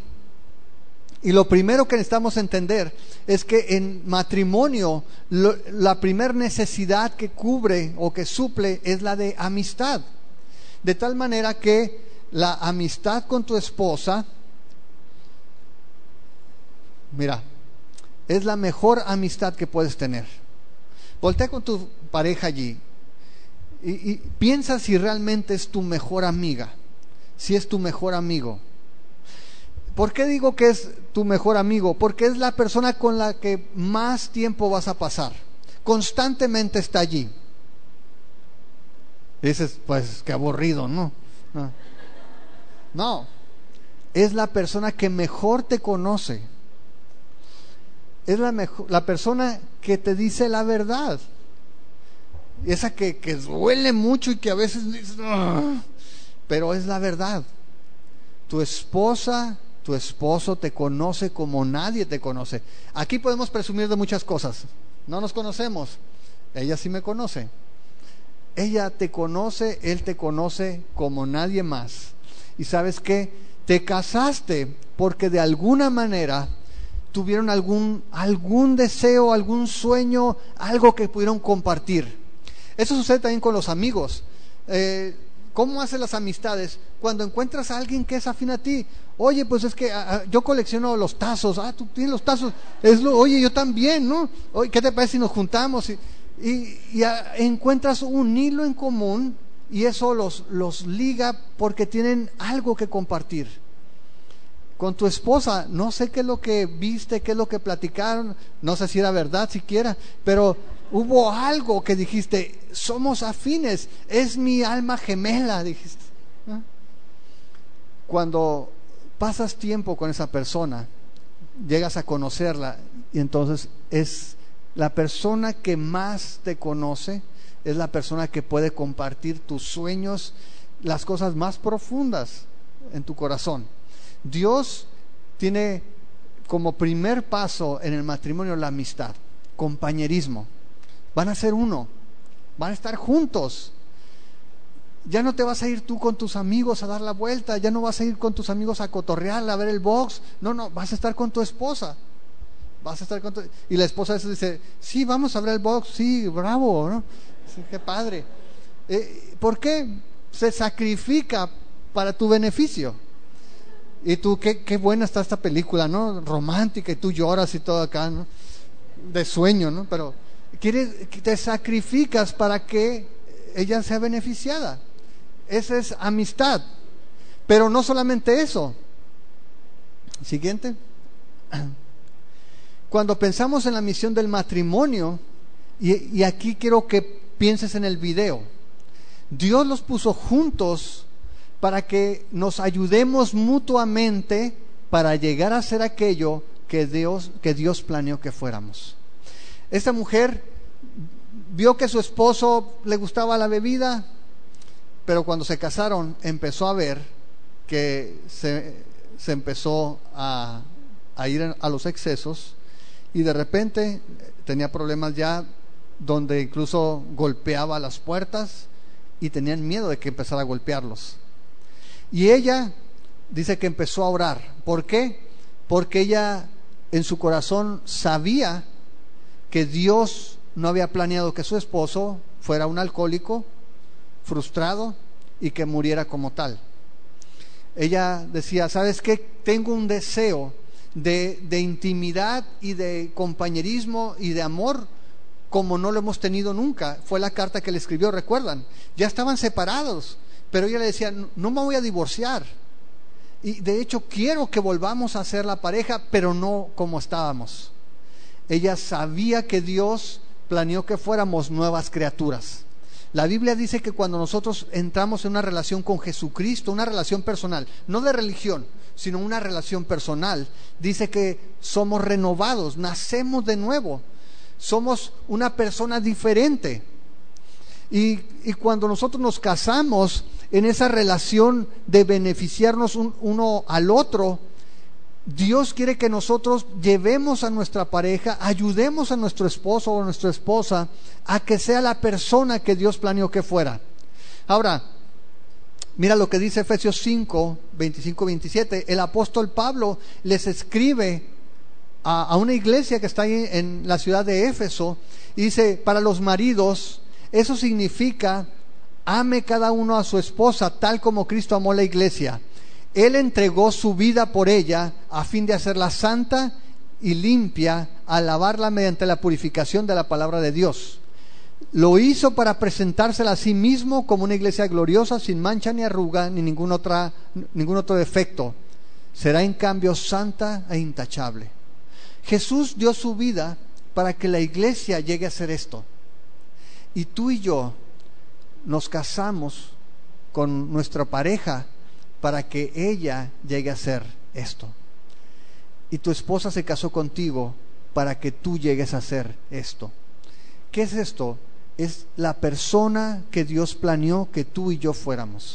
Y lo primero que necesitamos entender es que en matrimonio lo, la primera necesidad que cubre o que suple es la de amistad. De tal manera que la amistad con tu esposa, mira, es la mejor amistad que puedes tener. Voltea con tu pareja allí y, y piensa si realmente es tu mejor amiga, si es tu mejor amigo. ¿Por qué digo que es tu mejor amigo? Porque es la persona con la que más tiempo vas a pasar. Constantemente está allí. Y dices, pues qué aburrido, ¿no? No, no. Es la persona que mejor te conoce. Es la, mejor, la persona que te dice la verdad. Esa que, que duele mucho y que a veces dices, ¡ah! Pero es la verdad. Tu esposa, tu esposo te conoce como nadie te conoce. Aquí podemos presumir de muchas cosas. No nos conocemos. Ella sí me conoce. Ella te conoce, él te conoce como nadie más. ¿Y sabes qué? Te casaste porque de alguna manera tuvieron algún, algún deseo, algún sueño, algo que pudieron compartir. Eso sucede también con los amigos. Eh, ¿Cómo hacen las amistades? Cuando encuentras a alguien que es afín a ti. Oye, pues es que a, a, yo colecciono los tazos. Ah, tú tienes los tazos. Es lo, oye, yo también, ¿no? Oye, ¿qué te parece si nos juntamos? Y, y, y a, encuentras un hilo en común y eso los, los liga porque tienen algo que compartir. Con tu esposa, no sé qué es lo que viste, qué es lo que platicaron, no sé si era verdad siquiera, pero hubo algo que dijiste, somos afines, es mi alma gemela, dijiste. ¿Eh? Cuando pasas tiempo con esa persona, llegas a conocerla y entonces es la persona que más te conoce, es la persona que puede compartir tus sueños, las cosas más profundas en tu corazón. Dios tiene como primer paso en el matrimonio la amistad, compañerismo. Van a ser uno, van a estar juntos. Ya no te vas a ir tú con tus amigos a dar la vuelta, ya no vas a ir con tus amigos a cotorrear, a ver el box. No, no, vas a estar con tu esposa. Vas a estar con tu... Y la esposa a veces dice, sí, vamos a ver el box, sí, bravo, ¿no? Sí, qué padre. Eh, ¿Por qué? Se sacrifica para tu beneficio. Y tú, qué, qué buena está esta película, ¿no? Romántica, y tú lloras y todo acá, ¿no? De sueño, ¿no? Pero quieres, te sacrificas para que ella sea beneficiada. Esa es amistad. Pero no solamente eso. Siguiente. Cuando pensamos en la misión del matrimonio, y, y aquí quiero que pienses en el video, Dios los puso juntos para que nos ayudemos mutuamente para llegar a ser aquello que Dios, que Dios planeó que fuéramos. Esta mujer vio que su esposo le gustaba la bebida, pero cuando se casaron empezó a ver que se, se empezó a, a ir a los excesos y de repente tenía problemas ya donde incluso golpeaba las puertas y tenían miedo de que empezara a golpearlos. Y ella dice que empezó a orar. ¿Por qué? Porque ella en su corazón sabía que Dios no había planeado que su esposo fuera un alcohólico, frustrado y que muriera como tal. Ella decía, ¿sabes qué? Tengo un deseo de, de intimidad y de compañerismo y de amor como no lo hemos tenido nunca. Fue la carta que le escribió, ¿recuerdan? Ya estaban separados, pero ella le decía, no me voy a divorciar. Y de hecho quiero que volvamos a ser la pareja, pero no como estábamos. Ella sabía que Dios planeó que fuéramos nuevas criaturas. La Biblia dice que cuando nosotros entramos en una relación con Jesucristo, una relación personal, no de religión, sino una relación personal, dice que somos renovados, nacemos de nuevo, somos una persona diferente. Y, y cuando nosotros nos casamos en esa relación de beneficiarnos un, uno al otro, Dios quiere que nosotros llevemos a nuestra pareja, ayudemos a nuestro esposo o a nuestra esposa a que sea la persona que Dios planeó que fuera. Ahora, mira lo que dice Efesios cinco, veinticinco, veintisiete. El apóstol Pablo les escribe a, a una iglesia que está ahí en la ciudad de Éfeso y dice, para los maridos, eso significa, ame cada uno a su esposa tal como Cristo amó la iglesia. Él entregó su vida por ella a fin de hacerla santa y limpia, al lavarla mediante la purificación de la palabra de Dios. Lo hizo para presentársela a sí mismo como una iglesia gloriosa, sin mancha ni arruga, ni ningún, otra, ningún otro defecto. Será en cambio santa e intachable. Jesús dio su vida para que la iglesia llegue a ser esto. Y tú y yo nos casamos con nuestra pareja para que ella llegue a ser esto. Y tu esposa se casó contigo para que tú llegues a ser esto. ¿Qué es esto? Es la persona que Dios planeó que tú y yo fuéramos.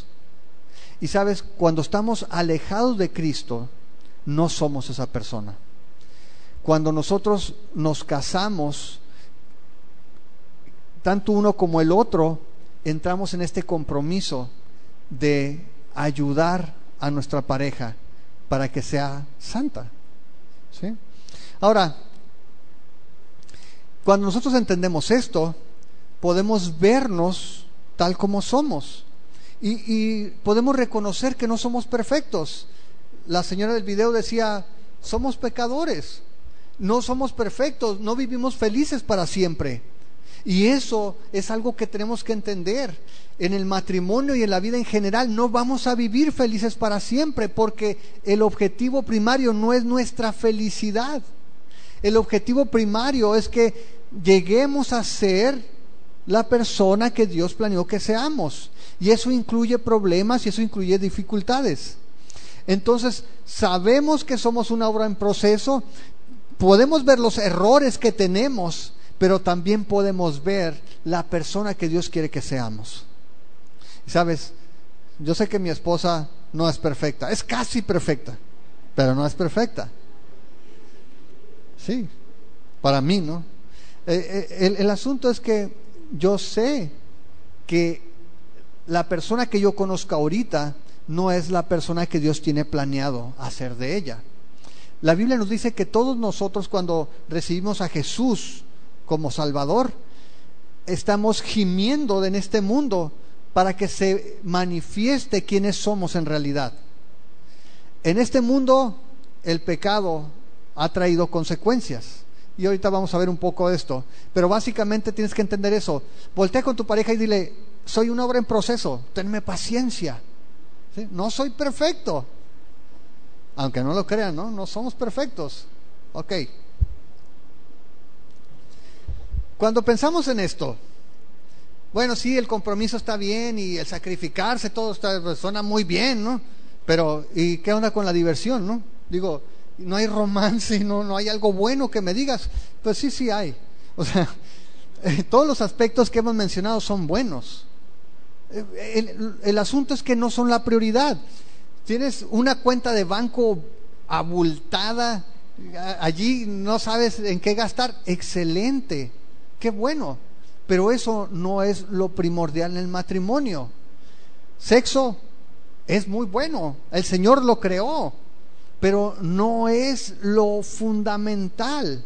Y sabes, cuando estamos alejados de Cristo, no somos esa persona. Cuando nosotros nos casamos, tanto uno como el otro entramos en este compromiso de ayudar a nuestra pareja para que sea santa, ¿sí? Ahora, cuando nosotros entendemos esto, podemos vernos tal como somos y, y podemos reconocer que no somos perfectos. La señora del video decía, somos pecadores, no somos perfectos, no vivimos felices para siempre. Y eso es algo que tenemos que entender. En el matrimonio y en la vida en general no vamos a vivir felices para siempre, porque el objetivo primario no es nuestra felicidad. El objetivo primario es que lleguemos a ser la persona que Dios planeó que seamos. Y eso incluye problemas y eso incluye dificultades. Entonces, sabemos que somos una obra en proceso, podemos ver los errores que tenemos, pero también podemos ver la persona que Dios quiere que seamos. ¿Sabes? Yo sé que mi esposa no es perfecta, es casi perfecta, pero no es perfecta. Sí, para mí, ¿no? Eh, eh, el, el asunto es que yo sé que la persona que yo conozco ahorita no es la persona que Dios tiene planeado hacer de ella. La Biblia nos dice que todos nosotros, cuando recibimos a Jesús como Salvador, estamos gimiendo en este mundo para que se manifieste quiénes somos en realidad. En este mundo el pecado ha traído consecuencias y ahorita vamos a ver un poco de esto, pero básicamente tienes que entender eso. Voltea con tu pareja y dile, soy una obra en proceso, tenme paciencia, ¿sí? No soy perfecto, aunque no lo crean, ¿no? No somos perfectos. Ok. Cuando pensamos en esto, bueno, sí, el compromiso está bien y el sacrificarse, todo está, pues, suena muy bien, ¿no? Pero, ¿y qué onda con la diversión, no? Digo, no hay romance, no, no hay algo bueno que me digas. Pues sí, sí hay. O sea, eh, todos los aspectos que hemos mencionado son buenos. Eh, el, el asunto es que no son la prioridad. Tienes una cuenta de banco abultada, allí no sabes en qué gastar, excelente, qué bueno, pero eso no es lo primordial en el matrimonio. Sexo es muy bueno, el Señor lo creó, pero no es lo fundamental.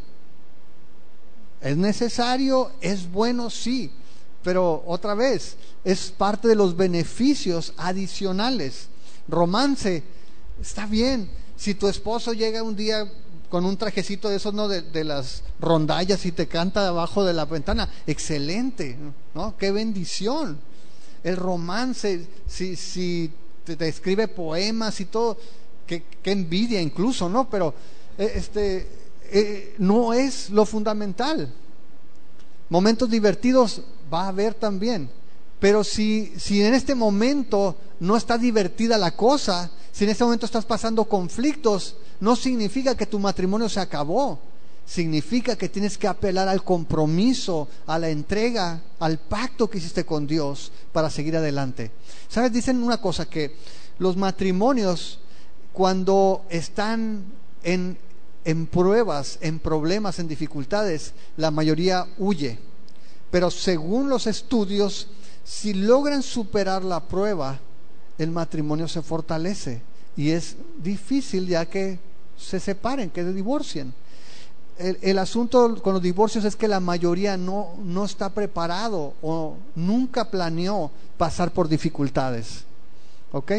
Es necesario, es bueno, sí, pero otra vez, es parte de los beneficios adicionales. Romance, está bien. Si tu esposo llega un día con un trajecito de esos, ¿no? De, de las rondallas y te canta debajo de la ventana, excelente, ¿no? Qué bendición. El romance, si, si te, te escribe poemas y todo, qué, qué envidia incluso, ¿no? Pero este eh, no es lo fundamental. Momentos divertidos va a haber también. Pero si, si en este momento no está divertida la cosa, si en este momento estás pasando conflictos, no significa que tu matrimonio se acabó. Significa que tienes que apelar al compromiso, a la entrega, al pacto que hiciste con Dios para seguir adelante. ¿Sabes? Dicen una cosa, que los matrimonios, cuando están en, en pruebas, en problemas, en dificultades, la mayoría huye. Pero según los estudios, si logran superar la prueba, el matrimonio se fortalece y es difícil ya que se separen, que se divorcien. El, el asunto con los divorcios es que la mayoría no, no está preparado o nunca planeó pasar por dificultades. ¿Ok?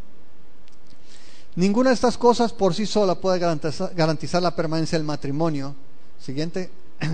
Ninguna de estas cosas por sí sola puede garantizar, garantizar la permanencia del matrimonio. Siguiente.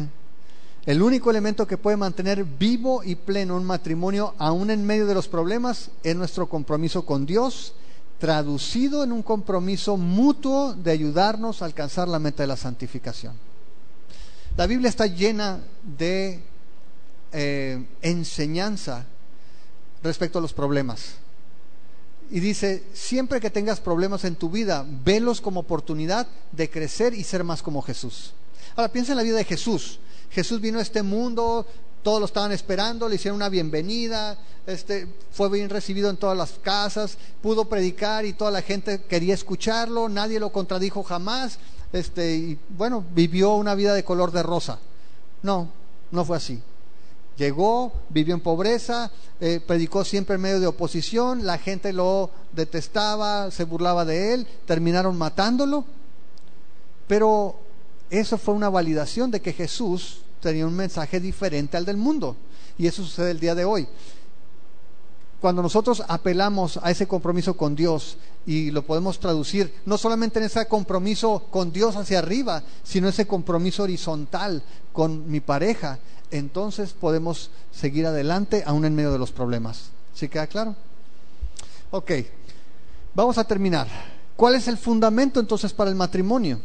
El único elemento que puede mantener vivo y pleno un matrimonio, aún en medio de los problemas, es nuestro compromiso con Dios, traducido en un compromiso mutuo de ayudarnos a alcanzar la meta de la santificación. La Biblia está llena de eh, enseñanza respecto a los problemas. Y dice, siempre que tengas problemas en tu vida, velos como oportunidad de crecer y ser más como Jesús. Ahora piensa en la vida de Jesús. Jesús vino a este mundo, todos lo estaban esperando, le hicieron una bienvenida, este, fue bien recibido en todas las casas, pudo predicar y toda la gente quería escucharlo, nadie lo contradijo jamás, este, y bueno, vivió una vida de color de rosa. No, no fue así. Llegó, vivió en pobreza, eh, predicó siempre en medio de oposición, la gente lo detestaba, se burlaba de él, terminaron matándolo. Pero eso fue una validación de que Jesús tenía un mensaje diferente al del mundo. Y eso sucede el día de hoy. Cuando nosotros apelamos a ese compromiso con Dios, y lo podemos traducir no solamente en ese compromiso con Dios hacia arriba, sino ese compromiso horizontal con mi pareja, entonces podemos seguir adelante aún en medio de los problemas. ¿Sí queda claro? Ok, vamos a terminar. ¿Cuál es el fundamento entonces para el matrimonio?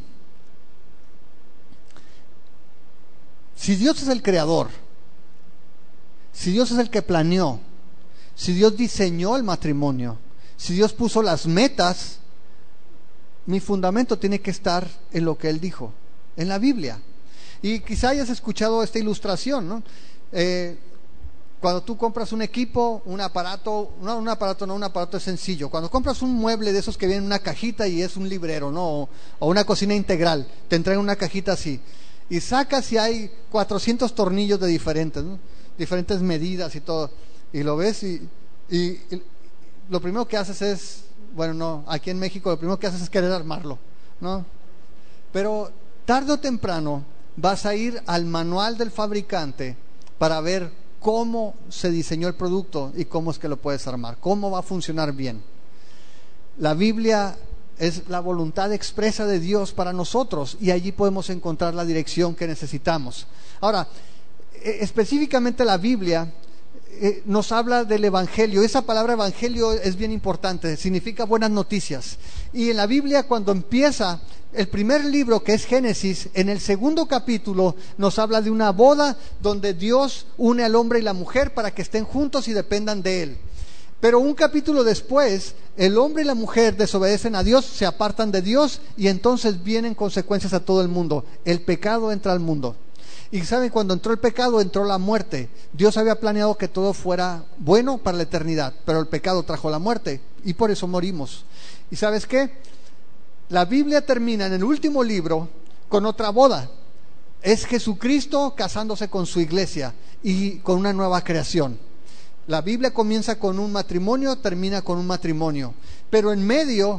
Si Dios es el creador, si Dios es el que planeó, si Dios diseñó el matrimonio, si Dios puso las metas, mi fundamento tiene que estar en lo que Él dijo, en la Biblia. Y quizá hayas escuchado esta ilustración, ¿no? Eh, cuando tú compras un equipo, un aparato, no un aparato, no un aparato es sencillo. Cuando compras un mueble de esos que vienen en una cajita y es un librero, ¿no? O, o una cocina integral, te entregan una cajita así. Y sacas y hay cuatrocientos tornillos de diferentes, ¿no? Diferentes medidas y todo. Y lo ves y, y, y lo primero que haces es, bueno, no, aquí en México lo primero que haces es querer armarlo, ¿no? Pero tarde o temprano vas a ir al manual del fabricante para ver cómo se diseñó el producto y cómo es que lo puedes armar, cómo va a funcionar bien. La Biblia es la voluntad expresa de Dios para nosotros y allí podemos encontrar la dirección que necesitamos. Ahora, específicamente la Biblia eh, nos habla del Evangelio. Esa palabra Evangelio es bien importante, significa buenas noticias. Y en la Biblia, cuando empieza el primer libro, que es Génesis, en el segundo capítulo nos habla de una boda donde Dios une al hombre y la mujer para que estén juntos y dependan de Él. Pero un capítulo después, el hombre y la mujer desobedecen a Dios, se apartan de Dios y entonces vienen consecuencias a todo el mundo. El pecado entra al mundo. Y saben, cuando entró el pecado, entró la muerte. Dios había planeado que todo fuera bueno para la eternidad, pero el pecado trajo la muerte y por eso morimos. ¿Y sabes qué? La Biblia termina en el último libro con otra boda. Es Jesucristo casándose con su iglesia y con una nueva creación. La Biblia comienza con un matrimonio, termina con un matrimonio. Pero en medio,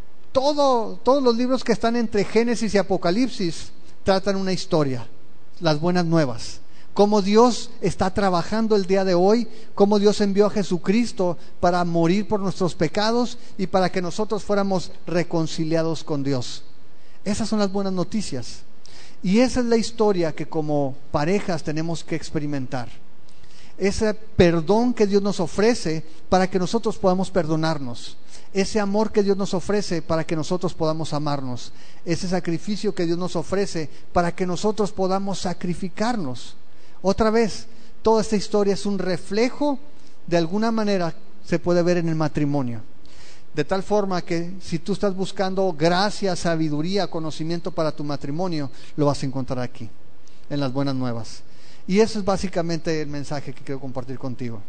todo, todos los libros que están entre Génesis y Apocalipsis tratan una historia, las buenas nuevas. Cómo Dios está trabajando el día de hoy, cómo Dios envió a Jesucristo para morir por nuestros pecados y para que nosotros fuéramos reconciliados con Dios. Esas son las buenas noticias. Y esa es la historia que como parejas tenemos que experimentar. Ese perdón que Dios nos ofrece para que nosotros podamos perdonarnos. Ese amor que Dios nos ofrece para que nosotros podamos amarnos. Ese sacrificio que Dios nos ofrece para que nosotros podamos sacrificarnos. Otra vez, toda esta historia es un reflejo, de alguna manera se puede ver en el matrimonio. De tal forma que si tú estás buscando gracia, sabiduría, conocimiento para tu matrimonio, lo vas a encontrar aquí, en las buenas nuevas. Y ese es básicamente el mensaje que quiero compartir contigo.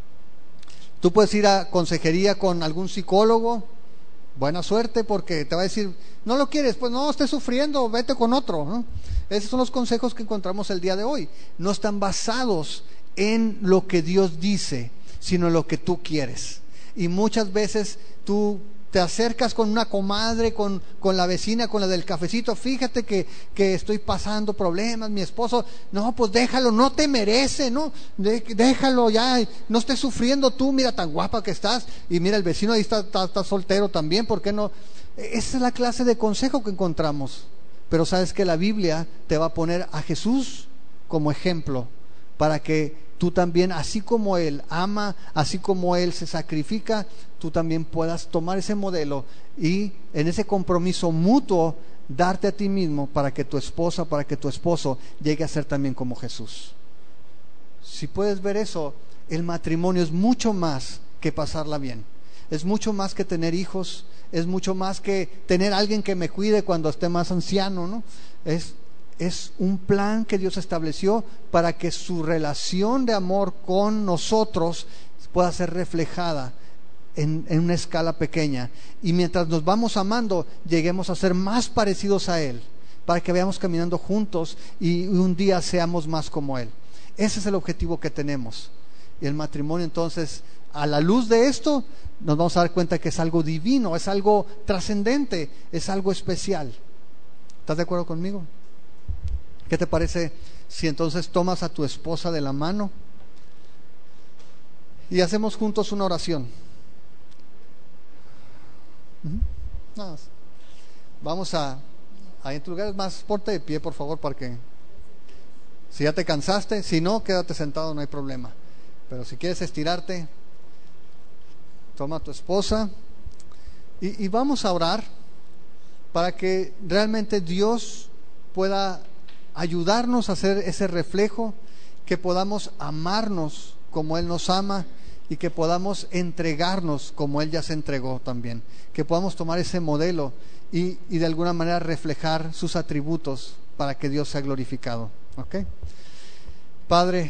Tú puedes ir a consejería con algún psicólogo, buena suerte, porque te va a decir, no lo quieres, pues no, estés sufriendo, vete con otro, ¿no? Esos son los consejos que encontramos el día de hoy. No están basados en lo que Dios dice, sino en lo que tú quieres. Y muchas veces tú te acercas con una comadre, con, con la vecina, con la del cafecito, fíjate que, que estoy pasando problemas, mi esposo, no, pues déjalo, no te merece, no, De, déjalo ya, no estés sufriendo tú, mira tan guapa que estás, y mira el vecino ahí está, está, está soltero también, ¿por qué no? Esa es la clase de consejo que encontramos. Pero sabes que la Biblia te va a poner a Jesús como ejemplo, para que tú también, así como Él ama, así como Él se sacrifica, tú también puedas tomar ese modelo y en ese compromiso mutuo darte a ti mismo para que tu esposa, para que tu esposo llegue a ser también como Jesús. Si puedes ver eso, el matrimonio es mucho más que pasarla bien, es mucho más que tener hijos, es mucho más que tener a alguien que me cuide cuando esté más anciano, ¿no? Es Es un plan que Dios estableció para que su relación de amor con nosotros pueda ser reflejada en, en una escala pequeña. Y mientras nos vamos amando, lleguemos a ser más parecidos a Él, para que vayamos caminando juntos y un día seamos más como Él. Ese es el objetivo que tenemos. Y el matrimonio, entonces, a la luz de esto, nos vamos a dar cuenta que es algo divino, es algo trascendente, es algo especial. ¿Estás de acuerdo conmigo? ¿Qué te parece si entonces tomas a tu esposa de la mano y hacemos juntos una oración? Nada más. Vamos a, a en tu lugar más, ponte de pie, por favor, para que, si ya te cansaste, si no, quédate sentado, no hay problema. Pero si quieres estirarte, toma a tu esposa y, y vamos a orar para que realmente Dios pueda ayudarnos a hacer ese reflejo, que podamos amarnos como Él nos ama y que podamos entregarnos como Él ya se entregó también, que podamos tomar ese modelo y, y de alguna manera reflejar sus atributos para que Dios sea glorificado. ¿Ok? Padre,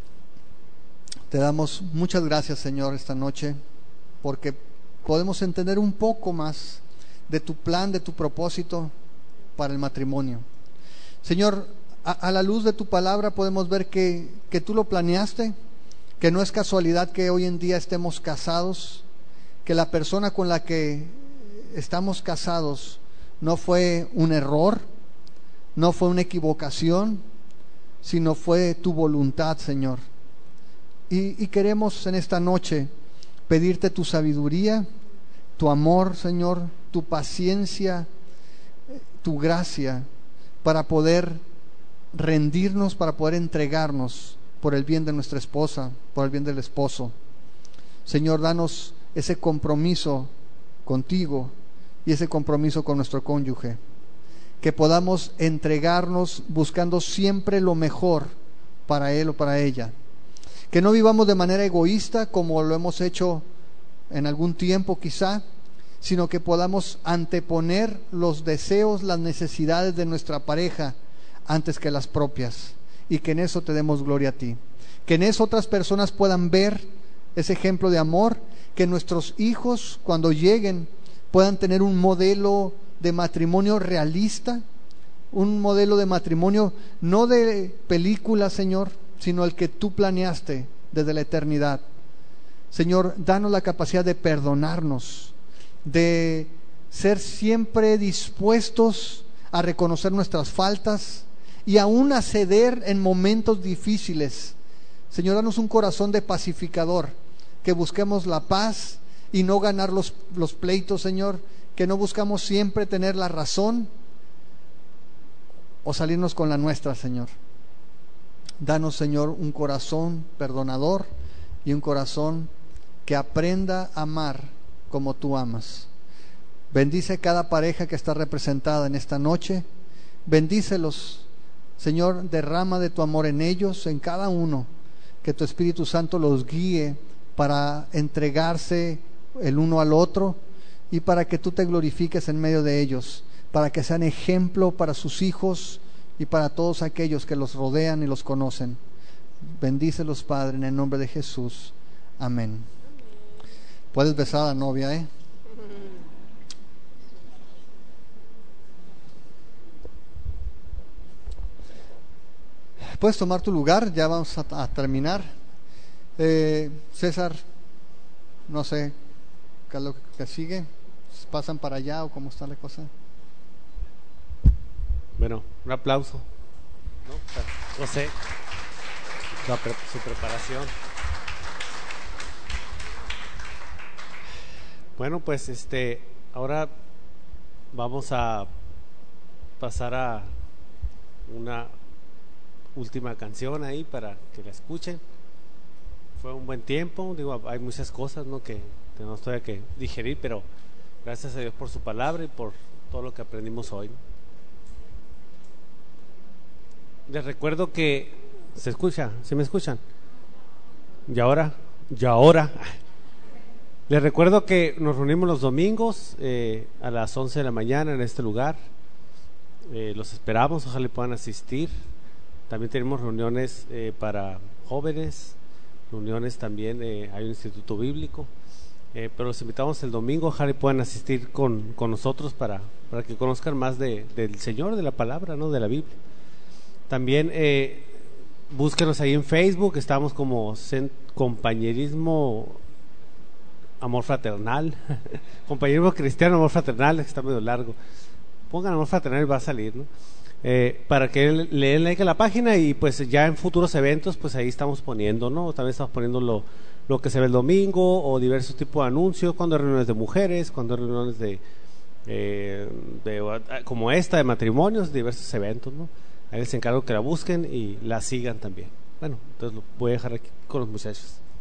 te damos muchas gracias, Señor, esta noche, porque podemos entender un poco más de tu plan, de tu propósito para el matrimonio. Señor, a, a la luz de tu palabra podemos ver que, que tú lo planeaste, que no es casualidad que hoy en día estemos casados, que la persona con la que estamos casados no fue un error, no fue una equivocación, sino fue tu voluntad, Señor. Y, y queremos en esta noche pedirte tu sabiduría, tu amor, Señor, tu paciencia, tu gracia, para poder rendirnos, para poder entregarnos por el bien de nuestra esposa, por el bien del esposo. Señor, danos ese compromiso contigo y ese compromiso con nuestro cónyuge, que podamos entregarnos buscando siempre lo mejor para él o para ella, que no vivamos de manera egoísta como lo hemos hecho en algún tiempo quizá, sino que podamos anteponer los deseos, las necesidades de nuestra pareja antes que las propias, y que en eso te demos gloria a ti, que en eso otras personas puedan ver ese ejemplo de amor, que nuestros hijos cuando lleguen puedan tener un modelo de matrimonio realista, un modelo de matrimonio no de película, Señor, sino el que tú planeaste desde la eternidad. Señor, danos la capacidad de perdonarnos, de ser siempre dispuestos a reconocer nuestras faltas y aún a ceder en momentos difíciles. Señor, danos un corazón de pacificador, que busquemos la paz y no ganar los, los pleitos, Señor, que no buscamos siempre tener la razón o salirnos con la nuestra, Señor. Danos, Señor, un corazón perdonador y un corazón que aprenda a amar como tú amas. Bendice cada pareja que está representada en esta noche. Bendícelos, Señor, derrama de tu amor en ellos, en cada uno, que tu Espíritu Santo los guíe para entregarse el uno al otro y para que tú te glorifiques en medio de ellos, para que sean ejemplo para sus hijos y para todos aquellos que los rodean y los conocen. Bendícelos, Padre, en el nombre de Jesús. Amén. Puedes besar a la novia, ¿eh? Puedes tomar tu lugar, ya vamos a, a terminar. Eh, César, no sé qué es lo que sigue. ¿Pasan para allá o cómo está la cosa? Bueno, un aplauso, ¿no? Para José, la pre- su preparación. Bueno, pues este, ahora vamos a pasar a una última canción ahí para que la escuchen. Fue un buen tiempo, digo, hay muchas cosas, ¿no?, que tenemos todavía que digerir, pero gracias a Dios por su palabra y por todo lo que aprendimos hoy. Les recuerdo que se escucha, ¿sí me escuchan? Y ahora, y ahora les recuerdo que nos reunimos los domingos eh, a las once de la mañana en este lugar. Eh, los esperamos, ojalá puedan asistir. También tenemos reuniones eh, para jóvenes, reuniones también, eh, hay un instituto bíblico, eh, pero los invitamos el domingo, ojalá puedan asistir con, con nosotros para, para que conozcan más de, del Señor, de la palabra, ¿no?, de la Biblia. También eh, búsquenos ahí en Facebook, estamos como Cen- Compañerismo Amor Fraternal, Compañerismo Cristiano Amor Fraternal, que está medio largo. Pongan Amor Fraternal y va a salir, ¿no? Eh, para que le den like a la página y pues ya en futuros eventos, pues ahí estamos poniendo, ¿no? También estamos poniendo lo, lo que se ve el domingo o diversos tipos de anuncios, cuando hay reuniones de mujeres, cuando hay reuniones de, eh, de como esta, de matrimonios, diversos eventos, ¿no? Ahí les encargo que la busquen y la sigan también. Bueno, entonces lo voy a dejar aquí con los muchachos.